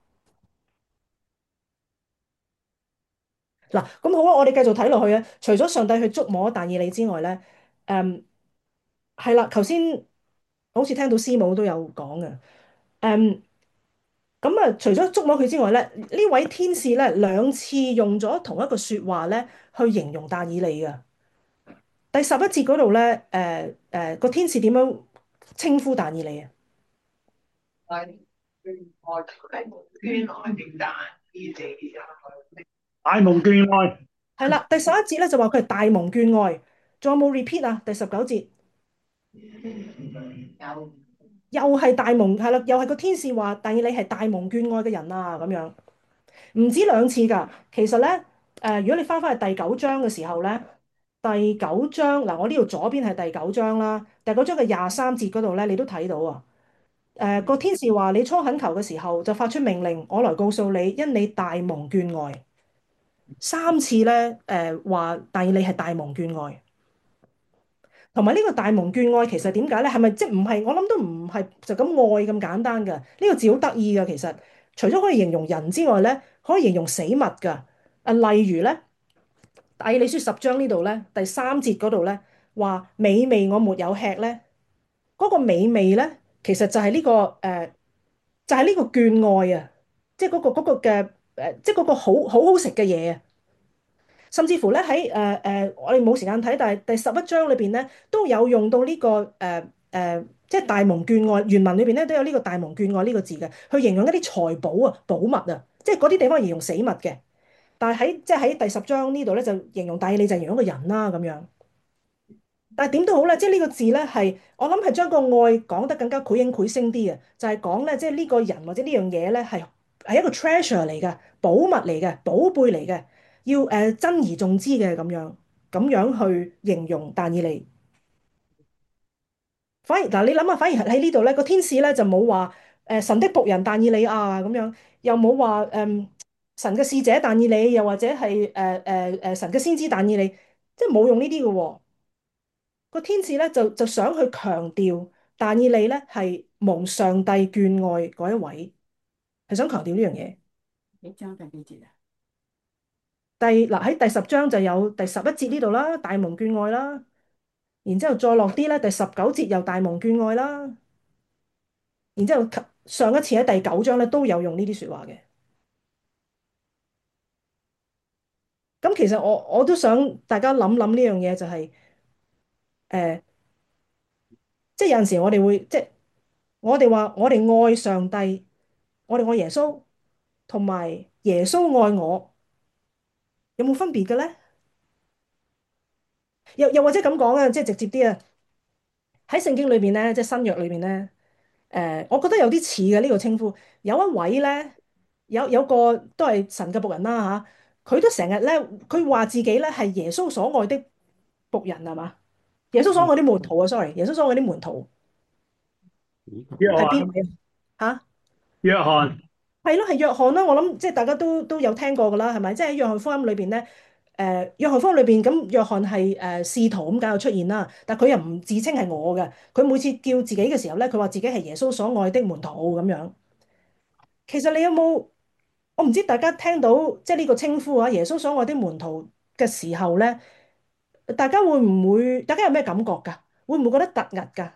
嗱，咁好啊，我哋繼續睇落去啊。除咗上帝去觸摸但以理之外咧，誒係啦，頭先好似聽到師母都有講嘅，誒咁啊，除咗觸摸佢之外咧，呢位天使咧兩次用咗同一個説話咧去形容但以理嘅。第十一節嗰度咧，誒誒個天使點樣稱呼但以理啊？ 大蒙眷愛， 係啦，第十一節咧就話佢係大蒙眷愛，仲有冇 repeat 啊？第十九節又係大蒙，係啦，又係個天使話，但以理係大蒙眷愛嘅人啊，咁樣唔止兩次㗎。其實咧，誒、如果你翻返去第九章嘅時候咧，第九章嗱，我呢度左邊係第九章啦，第九章嘅廿三節嗰度咧，你都睇到啊。誒、個天使話：你初懇求嘅時候，就發出命令，我來告訴你，因你大蒙眷愛。三次咧，誒話但以理係大蒙眷愛。同埋呢個大蒙眷愛其實點解咧？係咪即係唔係？我諗都唔係就咁愛咁簡單㗎。呢個字好得意㗎，其實除咗可以形容人之外咧，可以形容死物㗎。啊，例如咧，但以理書十章呢度咧，第三節嗰度咧話美味我沒有吃咧，嗰個美味咧其實就係呢個誒，就係呢個眷愛啊，即係嗰個嗰個嘅誒，即係嗰個好好好食嘅嘢啊。甚至乎咧喺誒誒，我哋冇時間睇，但係第十一章裏邊咧都有用到呢、這個誒誒、呃呃，即係大蒙眷愛。原文裏邊咧都有呢個大蒙眷愛呢個字嘅，去形容一啲財寶啊、寶物啊，即係嗰啲地方形容死物嘅。但係喺即係喺第十章呢度咧就形容但以理就形容一個人啦咁樣。但係點都好咧，即係呢個字咧係我諗係將個愛講得更加繪形繪聲啲嘅，就係講咧即係呢個人或者呢樣嘢咧係係一個 treasure 嚟嘅，寶物嚟嘅，寶貝嚟嘅。要誒、呃、珍而重之嘅咁樣，咁樣去形容但以理。反而嗱，你諗下，反而喺呢度咧，個天使咧就冇話誒神的僕人但以理啊咁樣，又冇話誒神嘅使者但以理，又或者係誒誒誒神嘅先知但以理，即係冇用呢啲嘅喎。個天使咧就就想去強調但以理咧係蒙上帝眷愛嗰一位，係想強調呢樣嘢。 幾章第幾節啊？ 第嗱喺第十章就有第十一節呢度啦，大蒙眷愛啦。然之後再落啲咧，第十九節又大蒙眷愛啦。然之後上一次喺第九章咧都有用呢啲説話嘅。咁其實我我都想大家諗諗呢樣嘢，就係誒，即係有陣時我哋會即係我哋話我哋愛上帝，我哋愛耶穌，同埋耶穌愛我，有冇分別嘅咧？ 又又或者咁講啊，即係直接啲啊，喺聖經裏邊咧，即係新約裏邊咧，誒、我覺得有啲似嘅呢個稱呼。有一位咧，有有個都係神嘅僕人啦嚇，佢都成日咧，佢話自己咧係耶穌所愛的僕人係嘛？耶穌所愛啲門徒啊，sorry，耶穌所愛啲門徒約翰， 係邊位啊？嚇？ 約翰， 係咯，係約翰啦。我諗即係大家都都有聽過噶啦，係咪？即係喺約翰福音裏邊咧，誒、約翰福音裏邊咁，約翰係誒使徒咁解有出現啦。但佢又唔自稱係我嘅，佢每次叫自己嘅時候咧，佢話自己係耶穌所愛的門徒咁樣。其實你有冇？我唔知大家聽到即係呢個稱呼啊，耶穌所愛的門徒嘅時候咧，大家會唔會？大家有咩感覺㗎？會唔會覺得突兀㗎？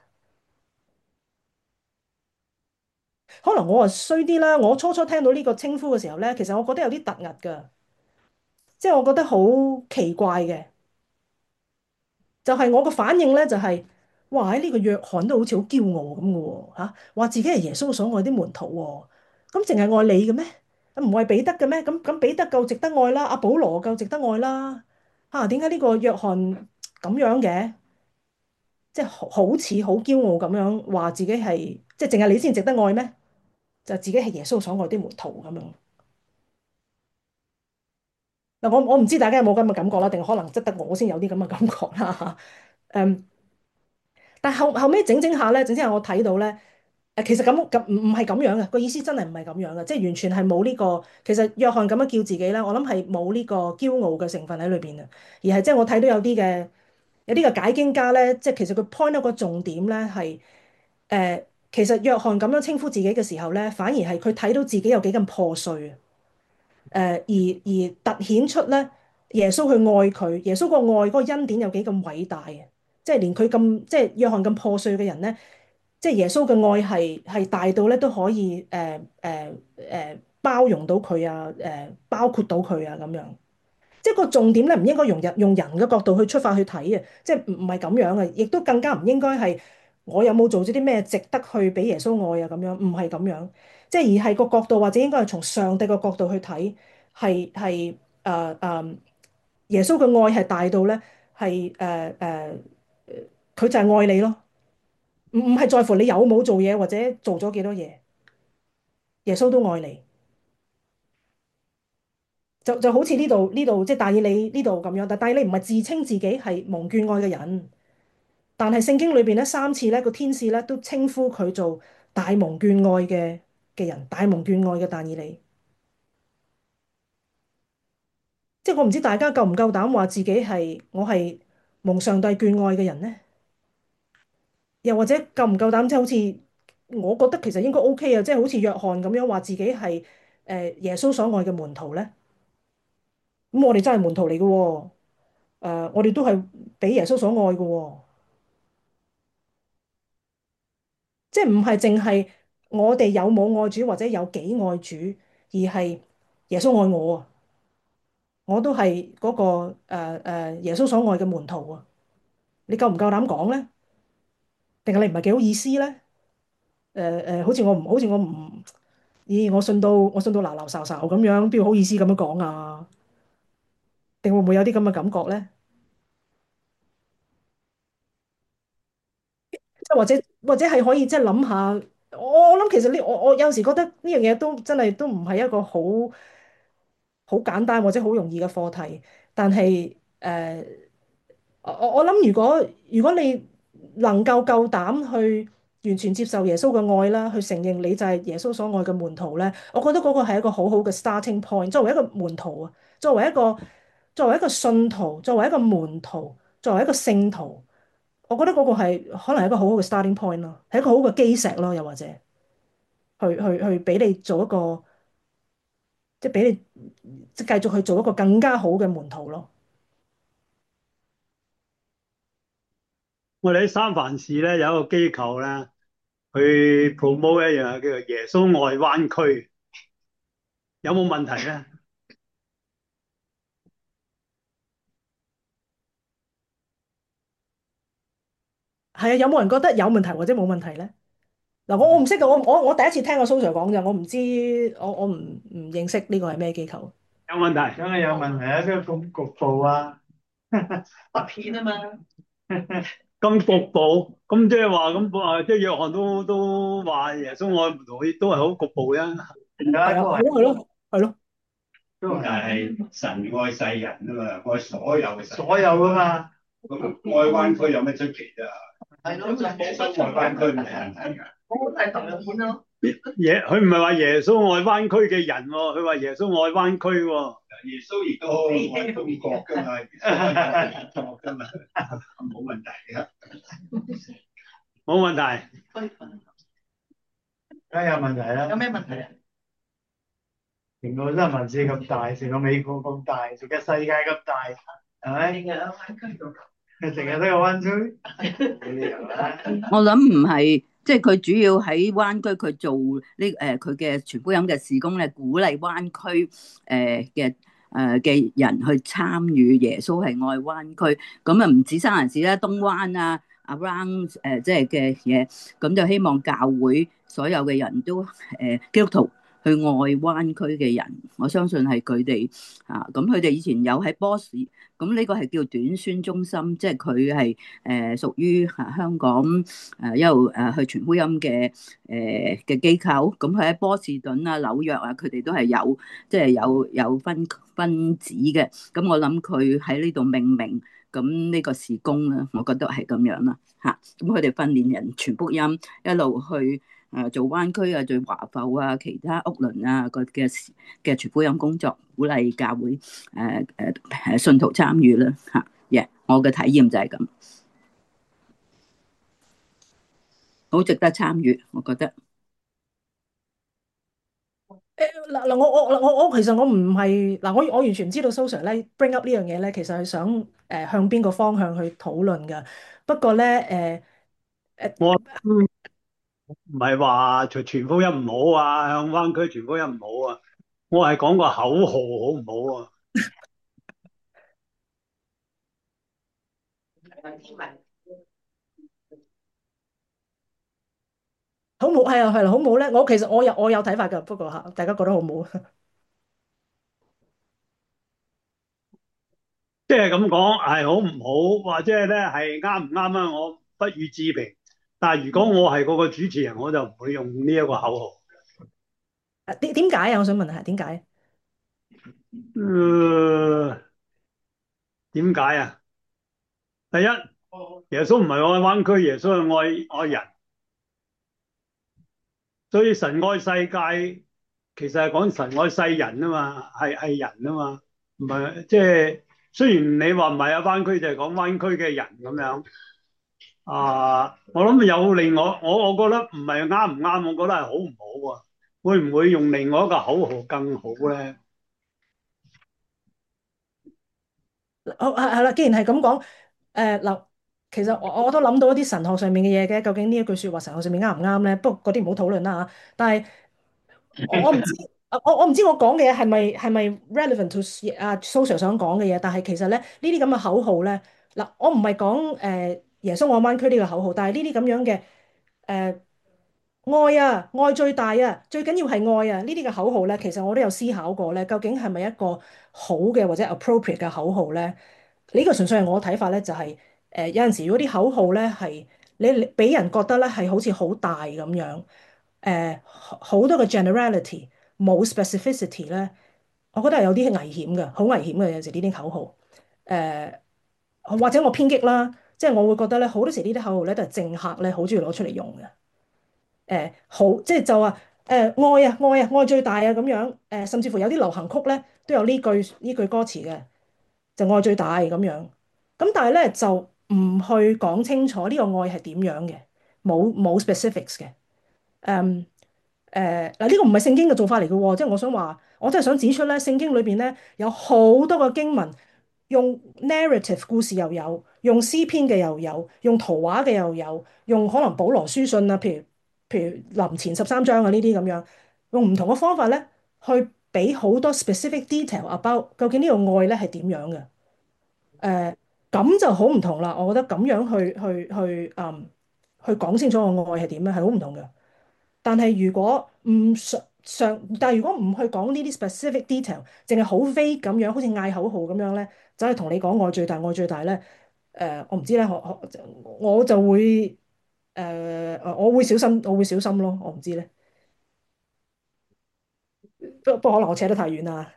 可能我啊衰啲啦，我初初聽到呢個稱呼嘅時候咧，其實我覺得有啲突兀㗎。即係我覺得好奇怪嘅，就係我個反應咧，就係哇喺呢個約翰都好似好驕傲咁嘅喎嚇，話自己係耶穌所愛啲門徒喎，咁淨係愛你嘅咩？唔愛彼得嘅咩？咁咁彼得夠值得愛啦，阿保羅夠值得愛啦，嚇點解呢個約翰咁樣嘅？即係好好似好驕傲咁樣話自己係，即係淨係你先值得愛咩？就自己係耶穌所愛啲門徒咁樣。嗱，我我唔知大家有冇咁嘅感覺啦，定可能即得我先有啲咁嘅感覺啦嚇。誒，但後後尾整整下咧，整整下我睇到咧，誒其實咁咁唔唔係咁樣嘅，個意思真係唔係咁樣嘅，即係完全係冇呢個。其實約翰咁樣叫自己咧，我諗係冇呢個驕傲嘅成分喺裏邊啊，而係即係我睇到有啲嘅有啲嘅解經家咧，即係其實佢 point 到個重點咧係誒，其實約翰咁樣稱呼自己嘅時候咧，反而係佢睇到自己有幾咁破碎啊。誒、呃、而而突顯出咧，耶穌去愛佢，耶穌個愛嗰個恩典有幾咁偉大嘅，即係連佢咁即係約翰咁破碎嘅人咧，即係耶穌嘅愛係係大到咧都可以誒誒誒包容到佢啊，誒、呃、包括到佢啊咁樣。即係個重點咧，唔應該用人用人嘅角度去出發去睇嘅，即係唔唔係咁樣嘅，亦都更加唔應該係我有冇做咗啲咩值得去俾耶穌愛啊咁樣，唔係咁樣，即係而係個角度或者應該係從上帝個角度去睇，係係誒誒耶穌嘅愛係大到咧係誒誒佢就係愛你咯，唔唔係在乎你有冇做嘢或者做咗幾多嘢，耶穌都愛你。就就好似呢度呢度即係但以理呢度咁樣，但但以理唔係自稱自己係蒙眷愛嘅人，但係聖經裏邊咧三次咧個天使咧都稱呼佢做大蒙眷愛嘅嘅人，大蒙眷愛嘅但以理。即係我唔知大家夠唔夠膽話自己係我係蒙上帝眷愛嘅人呢？又或者夠唔夠膽即係好似我覺得其實應該 OK 啊，即係好似約翰咁樣話自己係誒耶穌所愛嘅門徒咧？咁我哋真係門徒嚟嘅喎。誒，我哋都係俾耶穌所愛嘅喎，即係唔係淨係我哋有冇愛主或者有幾愛主，而係耶穌愛我啊！我都係嗰、個誒、呃呃耶穌所愛嘅門徒啊！你夠唔夠膽講咧？定係你唔係幾好意思咧？誒、呃、誒、呃好似我唔好似我唔，咦？我信到我信到嗱嗱哨哨咁樣，邊好意思咁樣講啊？定會唔會有啲咁嘅感覺咧？即係或者或者係可以即係諗下，我我諗其實呢，我我有時覺得呢樣嘢都真係都唔係一個好好簡單或者好容易嘅課題，但係誒，我我我諗如果如果你能夠夠膽去完全接受耶穌嘅愛啦，去承認你就係耶穌所愛嘅門徒咧，我覺得嗰個係一個好好嘅 starting point。作為一個門徒啊，作為一個作為一個信徒，作為一個門徒，作為一個聖徒。我覺得嗰個係可能係一個好好嘅 starting point 咯，係一個好好嘅基石咯，又或者去去去俾你做一個，即係俾你即係繼續去做一個更加好嘅門徒咯。 我哋喺三藩市咧有一個機構咧，去 promote 一樣叫做耶穌愛灣區，有冇問題咧？ 係啊，有冇人覺得有問題或者冇問題咧？嗱，我我唔識嘅，我我我第一次聽個蘇 Sir 講咋，我唔知我我唔唔認識呢個係咩機構。 有問題， 梗係有問題啊！呢個咁局部啊， 拍片啊嘛。 咁局部，咁即係話咁啊，即係約翰都都話耶穌愛門徒都係好局部啫。 係啊，係咯，係咯，係咯。 咁但係神愛世人啊嘛，愛所有嘅世人。 所有噶嘛。 咁愛灣區有咩出奇啫？ 係咯，就冇愛灣區唔係問題㗎。 我係導演咯。 耶，佢唔係話耶穌愛灣區嘅人喎，佢話耶穌愛灣區喎。 耶穌亦都愛中國㗎嘛，耶穌愛中國㗎嘛，冇問題㗎。 冇問題。 梗係有問題啦。有咩問題啊？成個新聞社咁大，成個美國咁大，成個世界咁大，係咪？成日喺灣區度。成日都有灣區。 我諗唔係，即係佢主要喺灣區佢做呢誒佢嘅傳福音嘅事工咧，鼓勵灣區誒嘅誒嘅人去參與耶穌係愛灣區，咁啊唔止三藩市啦，東灣啊、around 誒即係嘅嘢，咁就希望教會所有嘅人都誒、呃、基督徒去愛灣區嘅人，我相信係佢哋啊，咁佢哋以前有喺波士。咁呢個係叫短宣中心，即係佢係誒屬於香港誒一路誒去傳福音嘅誒嘅機構。咁佢喺波士頓啊、紐約啊，佢哋都係有即係有有分分子嘅。咁我諗佢喺呢度命名，咁呢個事工咧，我覺得係咁樣啦嚇。咁佢哋訓練人傳福音，一路去誒做灣區啊、做華埠啊、其他屋崙啊個嘅嘅傳福音工作。鼓勵教會誒誒誒信徒參與啦嚇，耶！我嘅體驗就係咁，好值得參與，我覺得。 誒嗱嗱，我我我我其實我唔係嗱，我我完全唔知道蘇 Sir 咧 bring up 呢樣嘢咧，其實係想誒、呃、向邊個方向去討論㗎。不過咧誒誒， 我唔係話傳傳福音唔好啊，向灣區傳福音唔好啊，我係講個口號好唔好啊？ 好冇係啊係啦，好冇咧。我其實我有我有睇法㗎，不過嚇大家覺得好冇？ 即係咁講係好唔好，或者係咧係啱唔啱啊？我不予置評。但係如果我係嗰個主持人，我就唔會用呢一個口號。 誒點點解啊？我想問下點解？ 誒點解啊？第一，耶穌唔係愛灣區，耶穌係愛愛人，所以神愛世界其實係講神愛世人啊嘛，係係人啊嘛，唔係即係雖然你話唔係啊，灣區就係講灣區嘅人咁樣啊，我諗有另外我我覺得唔係啱唔啱，我覺得係好唔好啊？會唔會用另外一個口號更好咧？ 哦係係啦，既然係咁講，誒嗱，其實我我都諗到一啲神學上面嘅嘢嘅，究竟呢一句説話神學上面啱唔啱咧？不過嗰啲唔好討論啦嚇。但係我我唔知，我我唔知我講嘅嘢係咪係咪 relevant to 阿蘇 Sir 想講嘅嘢，但係其實咧呢啲咁嘅口號咧，嗱我唔係講誒耶穌愛灣區呢個口號，但係呢啲咁樣嘅誒愛啊愛最大啊，最緊要係愛啊呢啲嘅口號咧，其實我都有思考過咧，究竟係咪一個好嘅或者 appropriate 嘅口號咧？呢個純粹係我睇法咧，就係、誒、有陣時如果啲口號咧係你你俾人覺得咧係好似好大咁樣，誒、好多嘅 generality 冇 specificity 咧，我覺得係有啲危險嘅，好危險嘅有陣時呢啲口號，誒、或者我偏激啦，即係我會覺得咧好多時呢啲口號咧都係政客咧好中意攞出嚟用嘅。誒、好，即係就話誒、愛啊愛啊愛最大啊咁樣，誒、甚至乎有啲流行曲咧都有呢句呢句歌詞嘅，就愛最大咁樣。咁但係咧就唔去講清楚呢個愛係點樣嘅，冇冇 specifics 嘅。誒誒嗱呢個唔係聖經嘅做法嚟嘅喎，即係我想話，我真係想指出咧，聖經裏邊咧有好多個經文用 narrative 故事又有，用詩篇嘅又有，用圖畫嘅又有，用可能保羅書信啊，譬如譬如林前十三章啊呢啲咁樣，用唔同嘅方法咧去俾好多 specific detail about 究竟呢個愛咧係點樣嘅。誒咁就好唔同啦，我覺得咁樣去去去嗯去講清楚個愛係點咧，係好唔同嘅。但係如果唔想上，但係如果唔去講呢啲 specific detail，淨係好 vague 咁樣，好似嗌口號咁樣咧，就係同你講愛最大愛最大咧。誒、我唔知咧，我我我就會誒、我會小心，我會小心咯。我唔知咧，不不過可能我扯得太遠啦。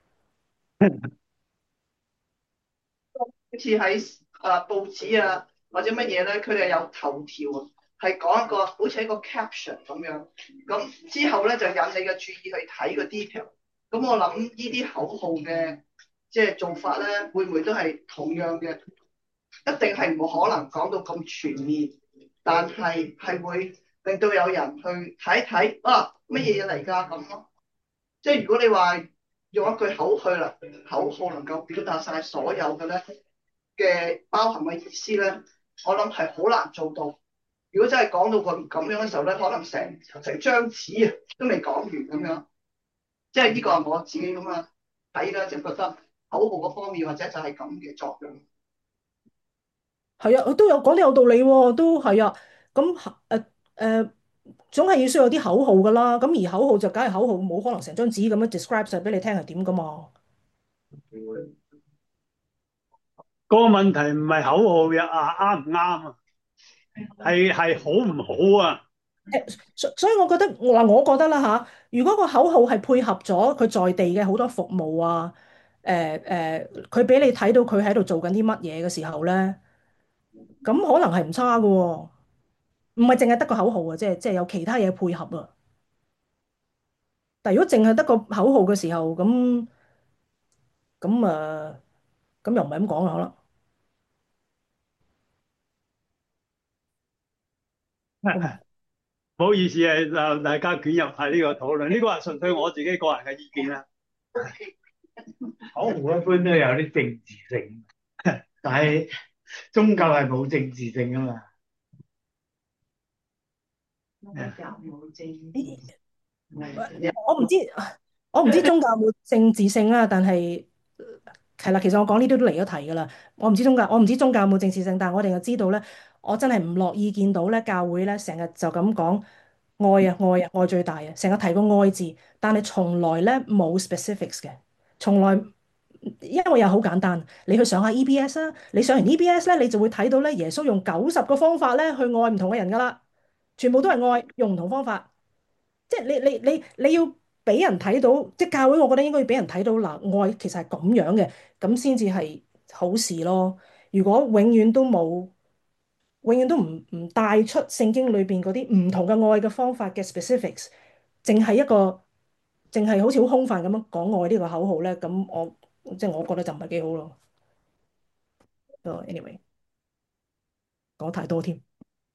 好似喺啊報紙啊或者乜嘢咧，佢哋有頭條啊，係講一個好似一個 caption 咁樣，咁之後咧就引你嘅注意去睇個 detail。咁我諗呢啲口號嘅即係做法咧，會唔會都係同樣嘅？一定係冇可能講到咁全面，但係係會令到有人去睇一睇啊乜嘢嘢嚟㗎咁咯。即係如果你話用一句口號啦，口號能夠表達晒所有嘅咧嘅包含嘅意思咧，我諗係好難做到。如果真係講到咁咁樣嘅時候咧，可能成成張紙啊都未講完咁樣。即係呢個係我自己咁啊睇啦，就覺得口號嗰方面或者就係咁嘅作用。 係啊，都有講得有道理喎，都係啊。咁誒誒，總係要需要有啲口號噶啦。咁而口號就梗係口號，冇可能成張紙咁樣 describe 晒俾你聽係點噶嘛。 個問題唔係口號嘅啊啱唔啱啊，係係好唔好啊？ 誒，所所以我覺得嗱，我覺得啦嚇，如果個口號係配合咗佢在地嘅好多服務啊，誒、誒，佢俾你睇到佢喺度做緊啲乜嘢嘅時候咧，咁可能係唔差嘅喎。唔係淨係得個口號啊，即係即係有其他嘢配合啊。但係如果淨係得個口號嘅時候，咁咁啊，咁又唔係咁講啊，可能。我唔唔好意思啊，就大家捲入係呢個討論，呢個係純粹我自己個人嘅意見啦。 口號一般都有啲政治性，但係宗教係冇政治性噶嘛。 我唔知，我唔知宗教有冇政治性啊，但係係啦，其實我講呢啲都離咗題㗎啦。我唔知宗教，我唔知宗教有冇政治性，但係我哋就知道咧，我真係唔樂意見到咧教會咧成日就咁講愛啊愛啊愛最大啊，成日提個愛字，但係從來咧冇 specifics 嘅，從來因為又好簡單，你去上下 E B S 啊，你上完 E B S 咧，你就會睇到咧耶穌用九十個方法咧去愛唔同嘅人㗎啦，全部都係愛，用唔同方法。即係你你你你要俾人睇到，即係教會，我覺得應該要俾人睇到嗱，愛其實係咁樣嘅，咁先至係好事咯。如果永遠都冇，永遠都唔唔帶出聖經裏邊嗰啲唔同嘅愛嘅方法嘅 specifics，淨係一個淨係好似好空泛咁樣講愛呢個口號咧，咁我即係我覺得就唔係幾好咯。So anyway，講太多添。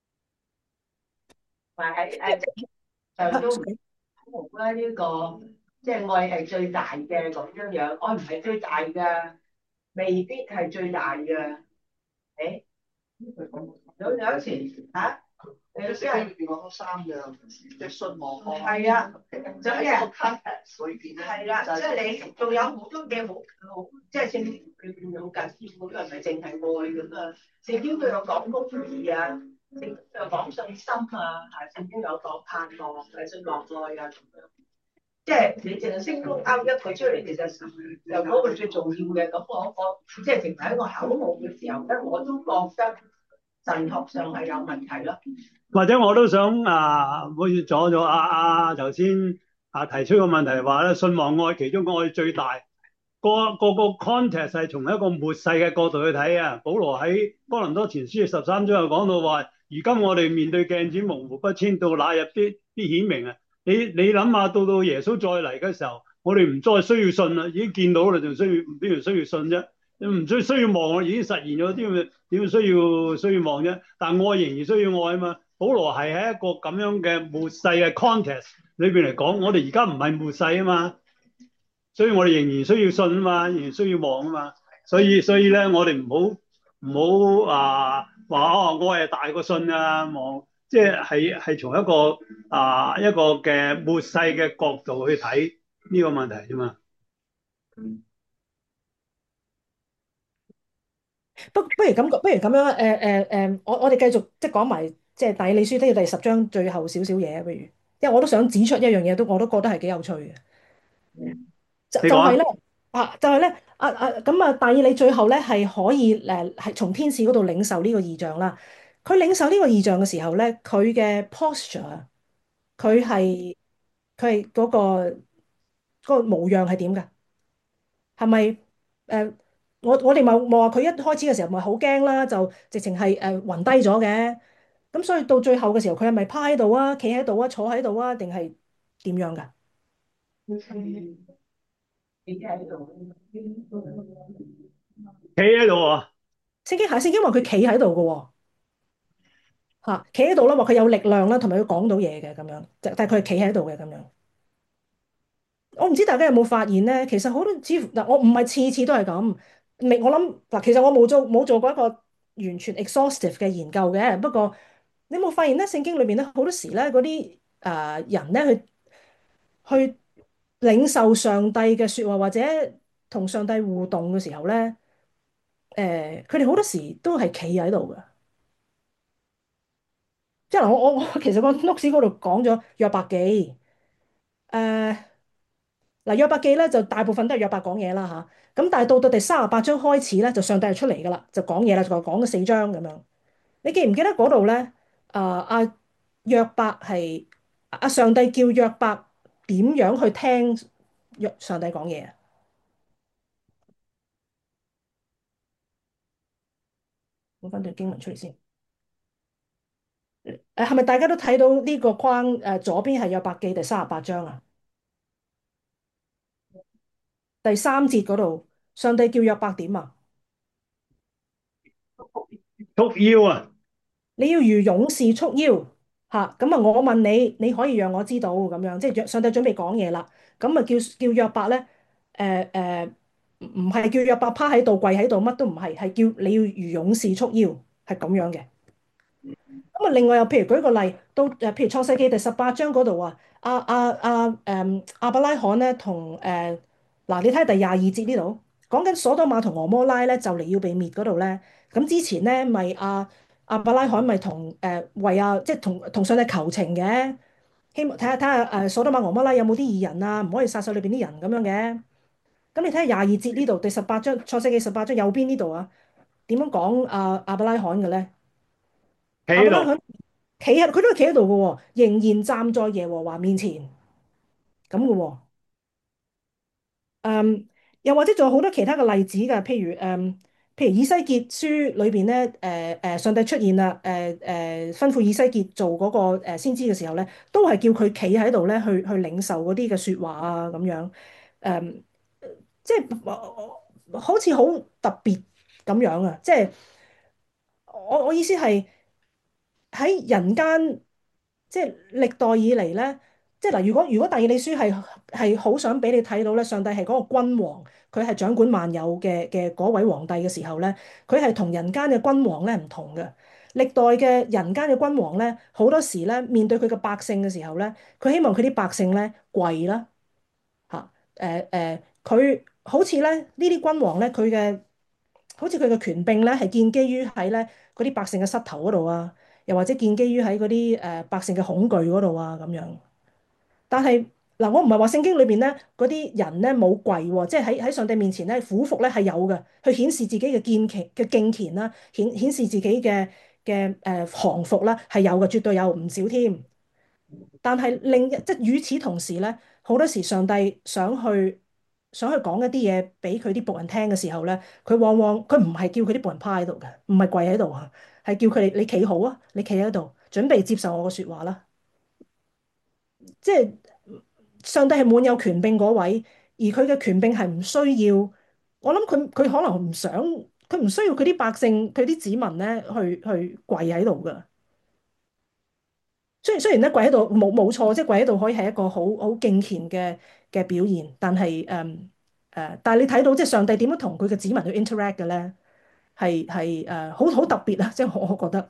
話喺誒上都好啦，呢個即係愛係最大嘅咁樣樣，愛唔係最大嘅，未必係最大嘅。誒，有有時嚇，誒即係裏邊講咗三樣，即係信望愛。 係啊， 就喺個 context 裏邊咧。 係啦，即係你仲有好多嘅好好，即係聖經裏邊有好緊要，嗰個唔係淨係愛咁啊。聖經都有講公義啊。聖經有講信心啊，係聖經有講盼望、誒信望愛啊咁樣。即係你淨係升高勾一句出嚟，其實又嗰個最重要嘅。咁我我即係淨係一個口號嘅時候咧，我都覺得神學上係有問題咯。 或者我都想啊，好似阻咗啊啊頭先啊提出個問題話咧，信望愛其中個愛最大。個個個 context 係從一個末世嘅角度去睇啊。保羅喺哥林多前書十三章又講到話，如今我哋面對鏡子模糊不清，到那日必必顯明啊！你你諗下，到到耶穌再嚟嘅時候，我哋唔再需要信啦，已經見到啦，仲需要邊度需要信啫？唔需需要望，已經實現咗，點點需要需要望啫？但愛仍然需要愛啊嘛。保羅係喺一個咁樣嘅末世嘅 context 裏邊嚟講，我哋而家唔係末世啊嘛。所以我哋仍然需要信啊嘛，仍然需要望啊嘛，所以所以咧，我哋唔好唔好啊話哦，愛係大過信啊望，即係係係從一個啊一個嘅末世嘅角度去睇呢個問題啫嘛。 不不如咁講，不如咁樣誒誒誒，我我哋繼續即係講埋即係但以理書都要第十章最後少少嘢啊，不如。 因為我都想指出一樣嘢，都我都覺得係幾有趣嘅。就你講啊。 就係咧啊，就係咧啊啊咁啊！但以理最後咧係可以誒係從天使嗰度領受呢個異象啦。佢領受呢個異象嘅時候咧，佢嘅 posture，佢係佢係嗰個嗰個模樣係點㗎？係咪誒？我我哋冇冇話佢一開始嘅時候咪好驚啦，就直情係誒暈低咗嘅。咁所以到最後嘅時候，佢係咪趴喺度啊、企喺度啊、坐喺度啊，定係點樣㗎？ 企喺度啊。 聖經係聖經話佢企喺度嘅喎。嚇，企喺度啦，話佢有力量啦，同埋佢講到嘢嘅咁樣，就但係佢係企喺度嘅咁樣。我唔知大家有冇發現咧，其實好多似乎嗱，我唔係次次都係咁。未我諗嗱，其實我冇做冇做過一個完全 exhaustive 嘅研究嘅。不過你有冇發現咧，聖經裏邊咧好多時咧嗰啲誒人咧去去領受上帝嘅説話或者同上帝互動嘅時候咧，誒佢哋好多時都係企喺度嘅。即係我我我其實個 notes 嗰度講咗約伯記。誒嗱約伯記咧就大部分都係約伯講嘢啦嚇，咁但係到到第三十八章開始咧就上帝就出嚟噶啦，就講嘢啦，就講咗四章咁樣。你記唔記得嗰度咧？啊阿約伯係阿上帝叫約伯點樣去聽約上帝講嘢啊？攞翻段經文出嚟先。誒係咪大家都睇到呢個框？誒左邊係約伯記第三十八章啊，第三節嗰度，上帝叫約伯點啊？ 束腰啊。 你要如勇士束腰嚇，咁啊！我問你，你可以讓我知道咁樣，即係約上帝準備講嘢啦。咁啊，叫叫約伯咧，誒誒，唔唔係叫約伯趴喺度跪喺度，乜都唔係，係叫你要如勇士束腰，係咁樣嘅。咁啊，另外又譬如舉個例，到誒譬如創世記第十八章嗰度啊，阿阿阿誒亞伯拉罕咧同誒嗱，你睇下第廿二節呢度講緊所多瑪同俄摩拉咧就嚟要被滅嗰度咧，咁之前咧咪阿亞伯拉罕咪同誒為啊即係同同上帝求情嘅，希望睇下睇下誒所多瑪俄摩拉有冇啲義人啊，唔可以殺手裏邊啲人咁樣嘅。咁你睇下廿二節呢度第十八章創世記十八章右邊呢度啊，點樣講阿亞伯拉罕嘅咧？ 企喺度。 亞伯拉罕企喺，佢都係企喺度嘅喎，仍然站在耶和華面前咁嘅喎。嗯，又或者仲有好多其他嘅例子㗎，譬如嗯，譬如以西結書裏邊咧，誒誒上帝出現啦，誒誒吩咐以西結做嗰個誒先知嘅時候咧，都係叫佢企喺度咧，去去領受嗰啲嘅説話啊咁樣。誒，即係呃好似好特別咁樣啊！即係我我意思係。喺人間，即係歷代以嚟咧，即係嗱，如果如果但以理書係係好想俾你睇到咧，上帝係嗰個君王，佢係掌管萬有嘅嘅嗰位皇帝嘅時候咧，佢係同人間嘅君王咧唔同嘅。歷代嘅人間嘅君王咧，好多時咧面對佢嘅百姓嘅時候咧，佢希望佢啲百姓咧跪啦嚇誒誒，佢、好似咧呢啲君王咧，佢嘅好似佢嘅權柄咧係建基於喺咧嗰啲百姓嘅膝頭嗰度啊。又或者建基於喺嗰啲誒百姓嘅恐懼嗰度啊咁樣。但係嗱，我唔係話聖經裏邊咧嗰啲人咧冇跪喎，即係喺喺上帝面前咧俯伏咧係有嘅，去顯示自己嘅敬虔嘅敬虔啦，顯顯示自己嘅嘅誒降服啦係有嘅，絕對有唔少添。但係另一即係與此同時咧，好多時上帝想去想去講一啲嘢俾佢啲僕人聽嘅時候咧，佢往往佢唔係叫佢啲僕人趴喺度嘅，唔係跪喺度啊，係叫佢哋你企好啊，你企喺度準備接受我嘅説話啦。即係上帝係滿有權柄嗰位，而佢嘅權柄係唔需要。我諗佢佢可能唔想，佢唔需要佢啲百姓佢啲子民咧去去跪喺度㗎。雖然雖然咧跪喺度冇冇錯，即係跪喺度可以係一個好好敬虔嘅嘅表現，但係誒誒，但係你睇到即係上帝點樣同佢嘅子民去 interact 嘅咧，係係誒好好特別啊！即係我我覺得，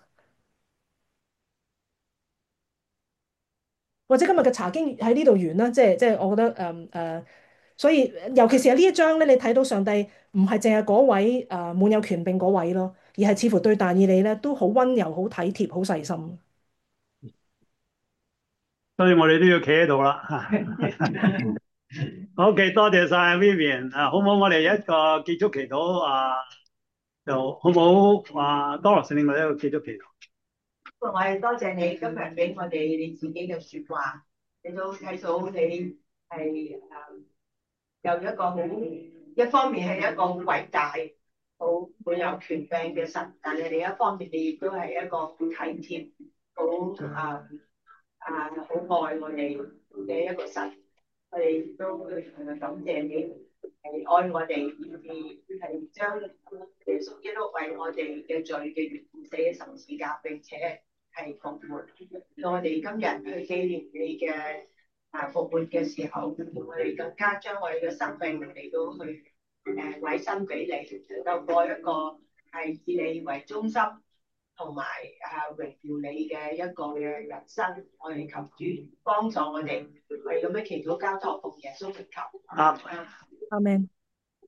或者今日嘅查經喺呢度完啦，即係即係我覺得誒誒、呃，所以尤其是係呢一章咧，你睇到上帝唔係淨係嗰位誒、呃、滿有權柄嗰位咯，而係似乎對但以理咧都好溫柔、好體貼、好細心。 所以我哋都要企喺度啦。OK，多謝晒 Vivian 啊，好唔好？我哋一個結束祈禱啊，就好唔好？啊，多羅士令我哋一個結束祈禱。 我係多謝你今日俾我哋你自己嘅説話，你都睇到你係誒有一個好一方面係一個好偉大、好滿有權柄嘅神，但係另一方面你亦都係一個好體貼、好誒啊好愛我哋嘅一個神。我哋都誒感謝你係愛我哋，以至係將耶穌基督為我哋嘅罪嘅緣故死喺十字架，並且係復活。我哋今日去紀念你嘅啊復活嘅時候，我哋更加將我哋嘅生命嚟到去誒委身俾你，能夠過一個係以你為中心，同埋啊榮耀你嘅一個嘅人生。我哋求主幫助我哋，為咁樣祈禱交託奉耶穌名求。 啊。 阿們。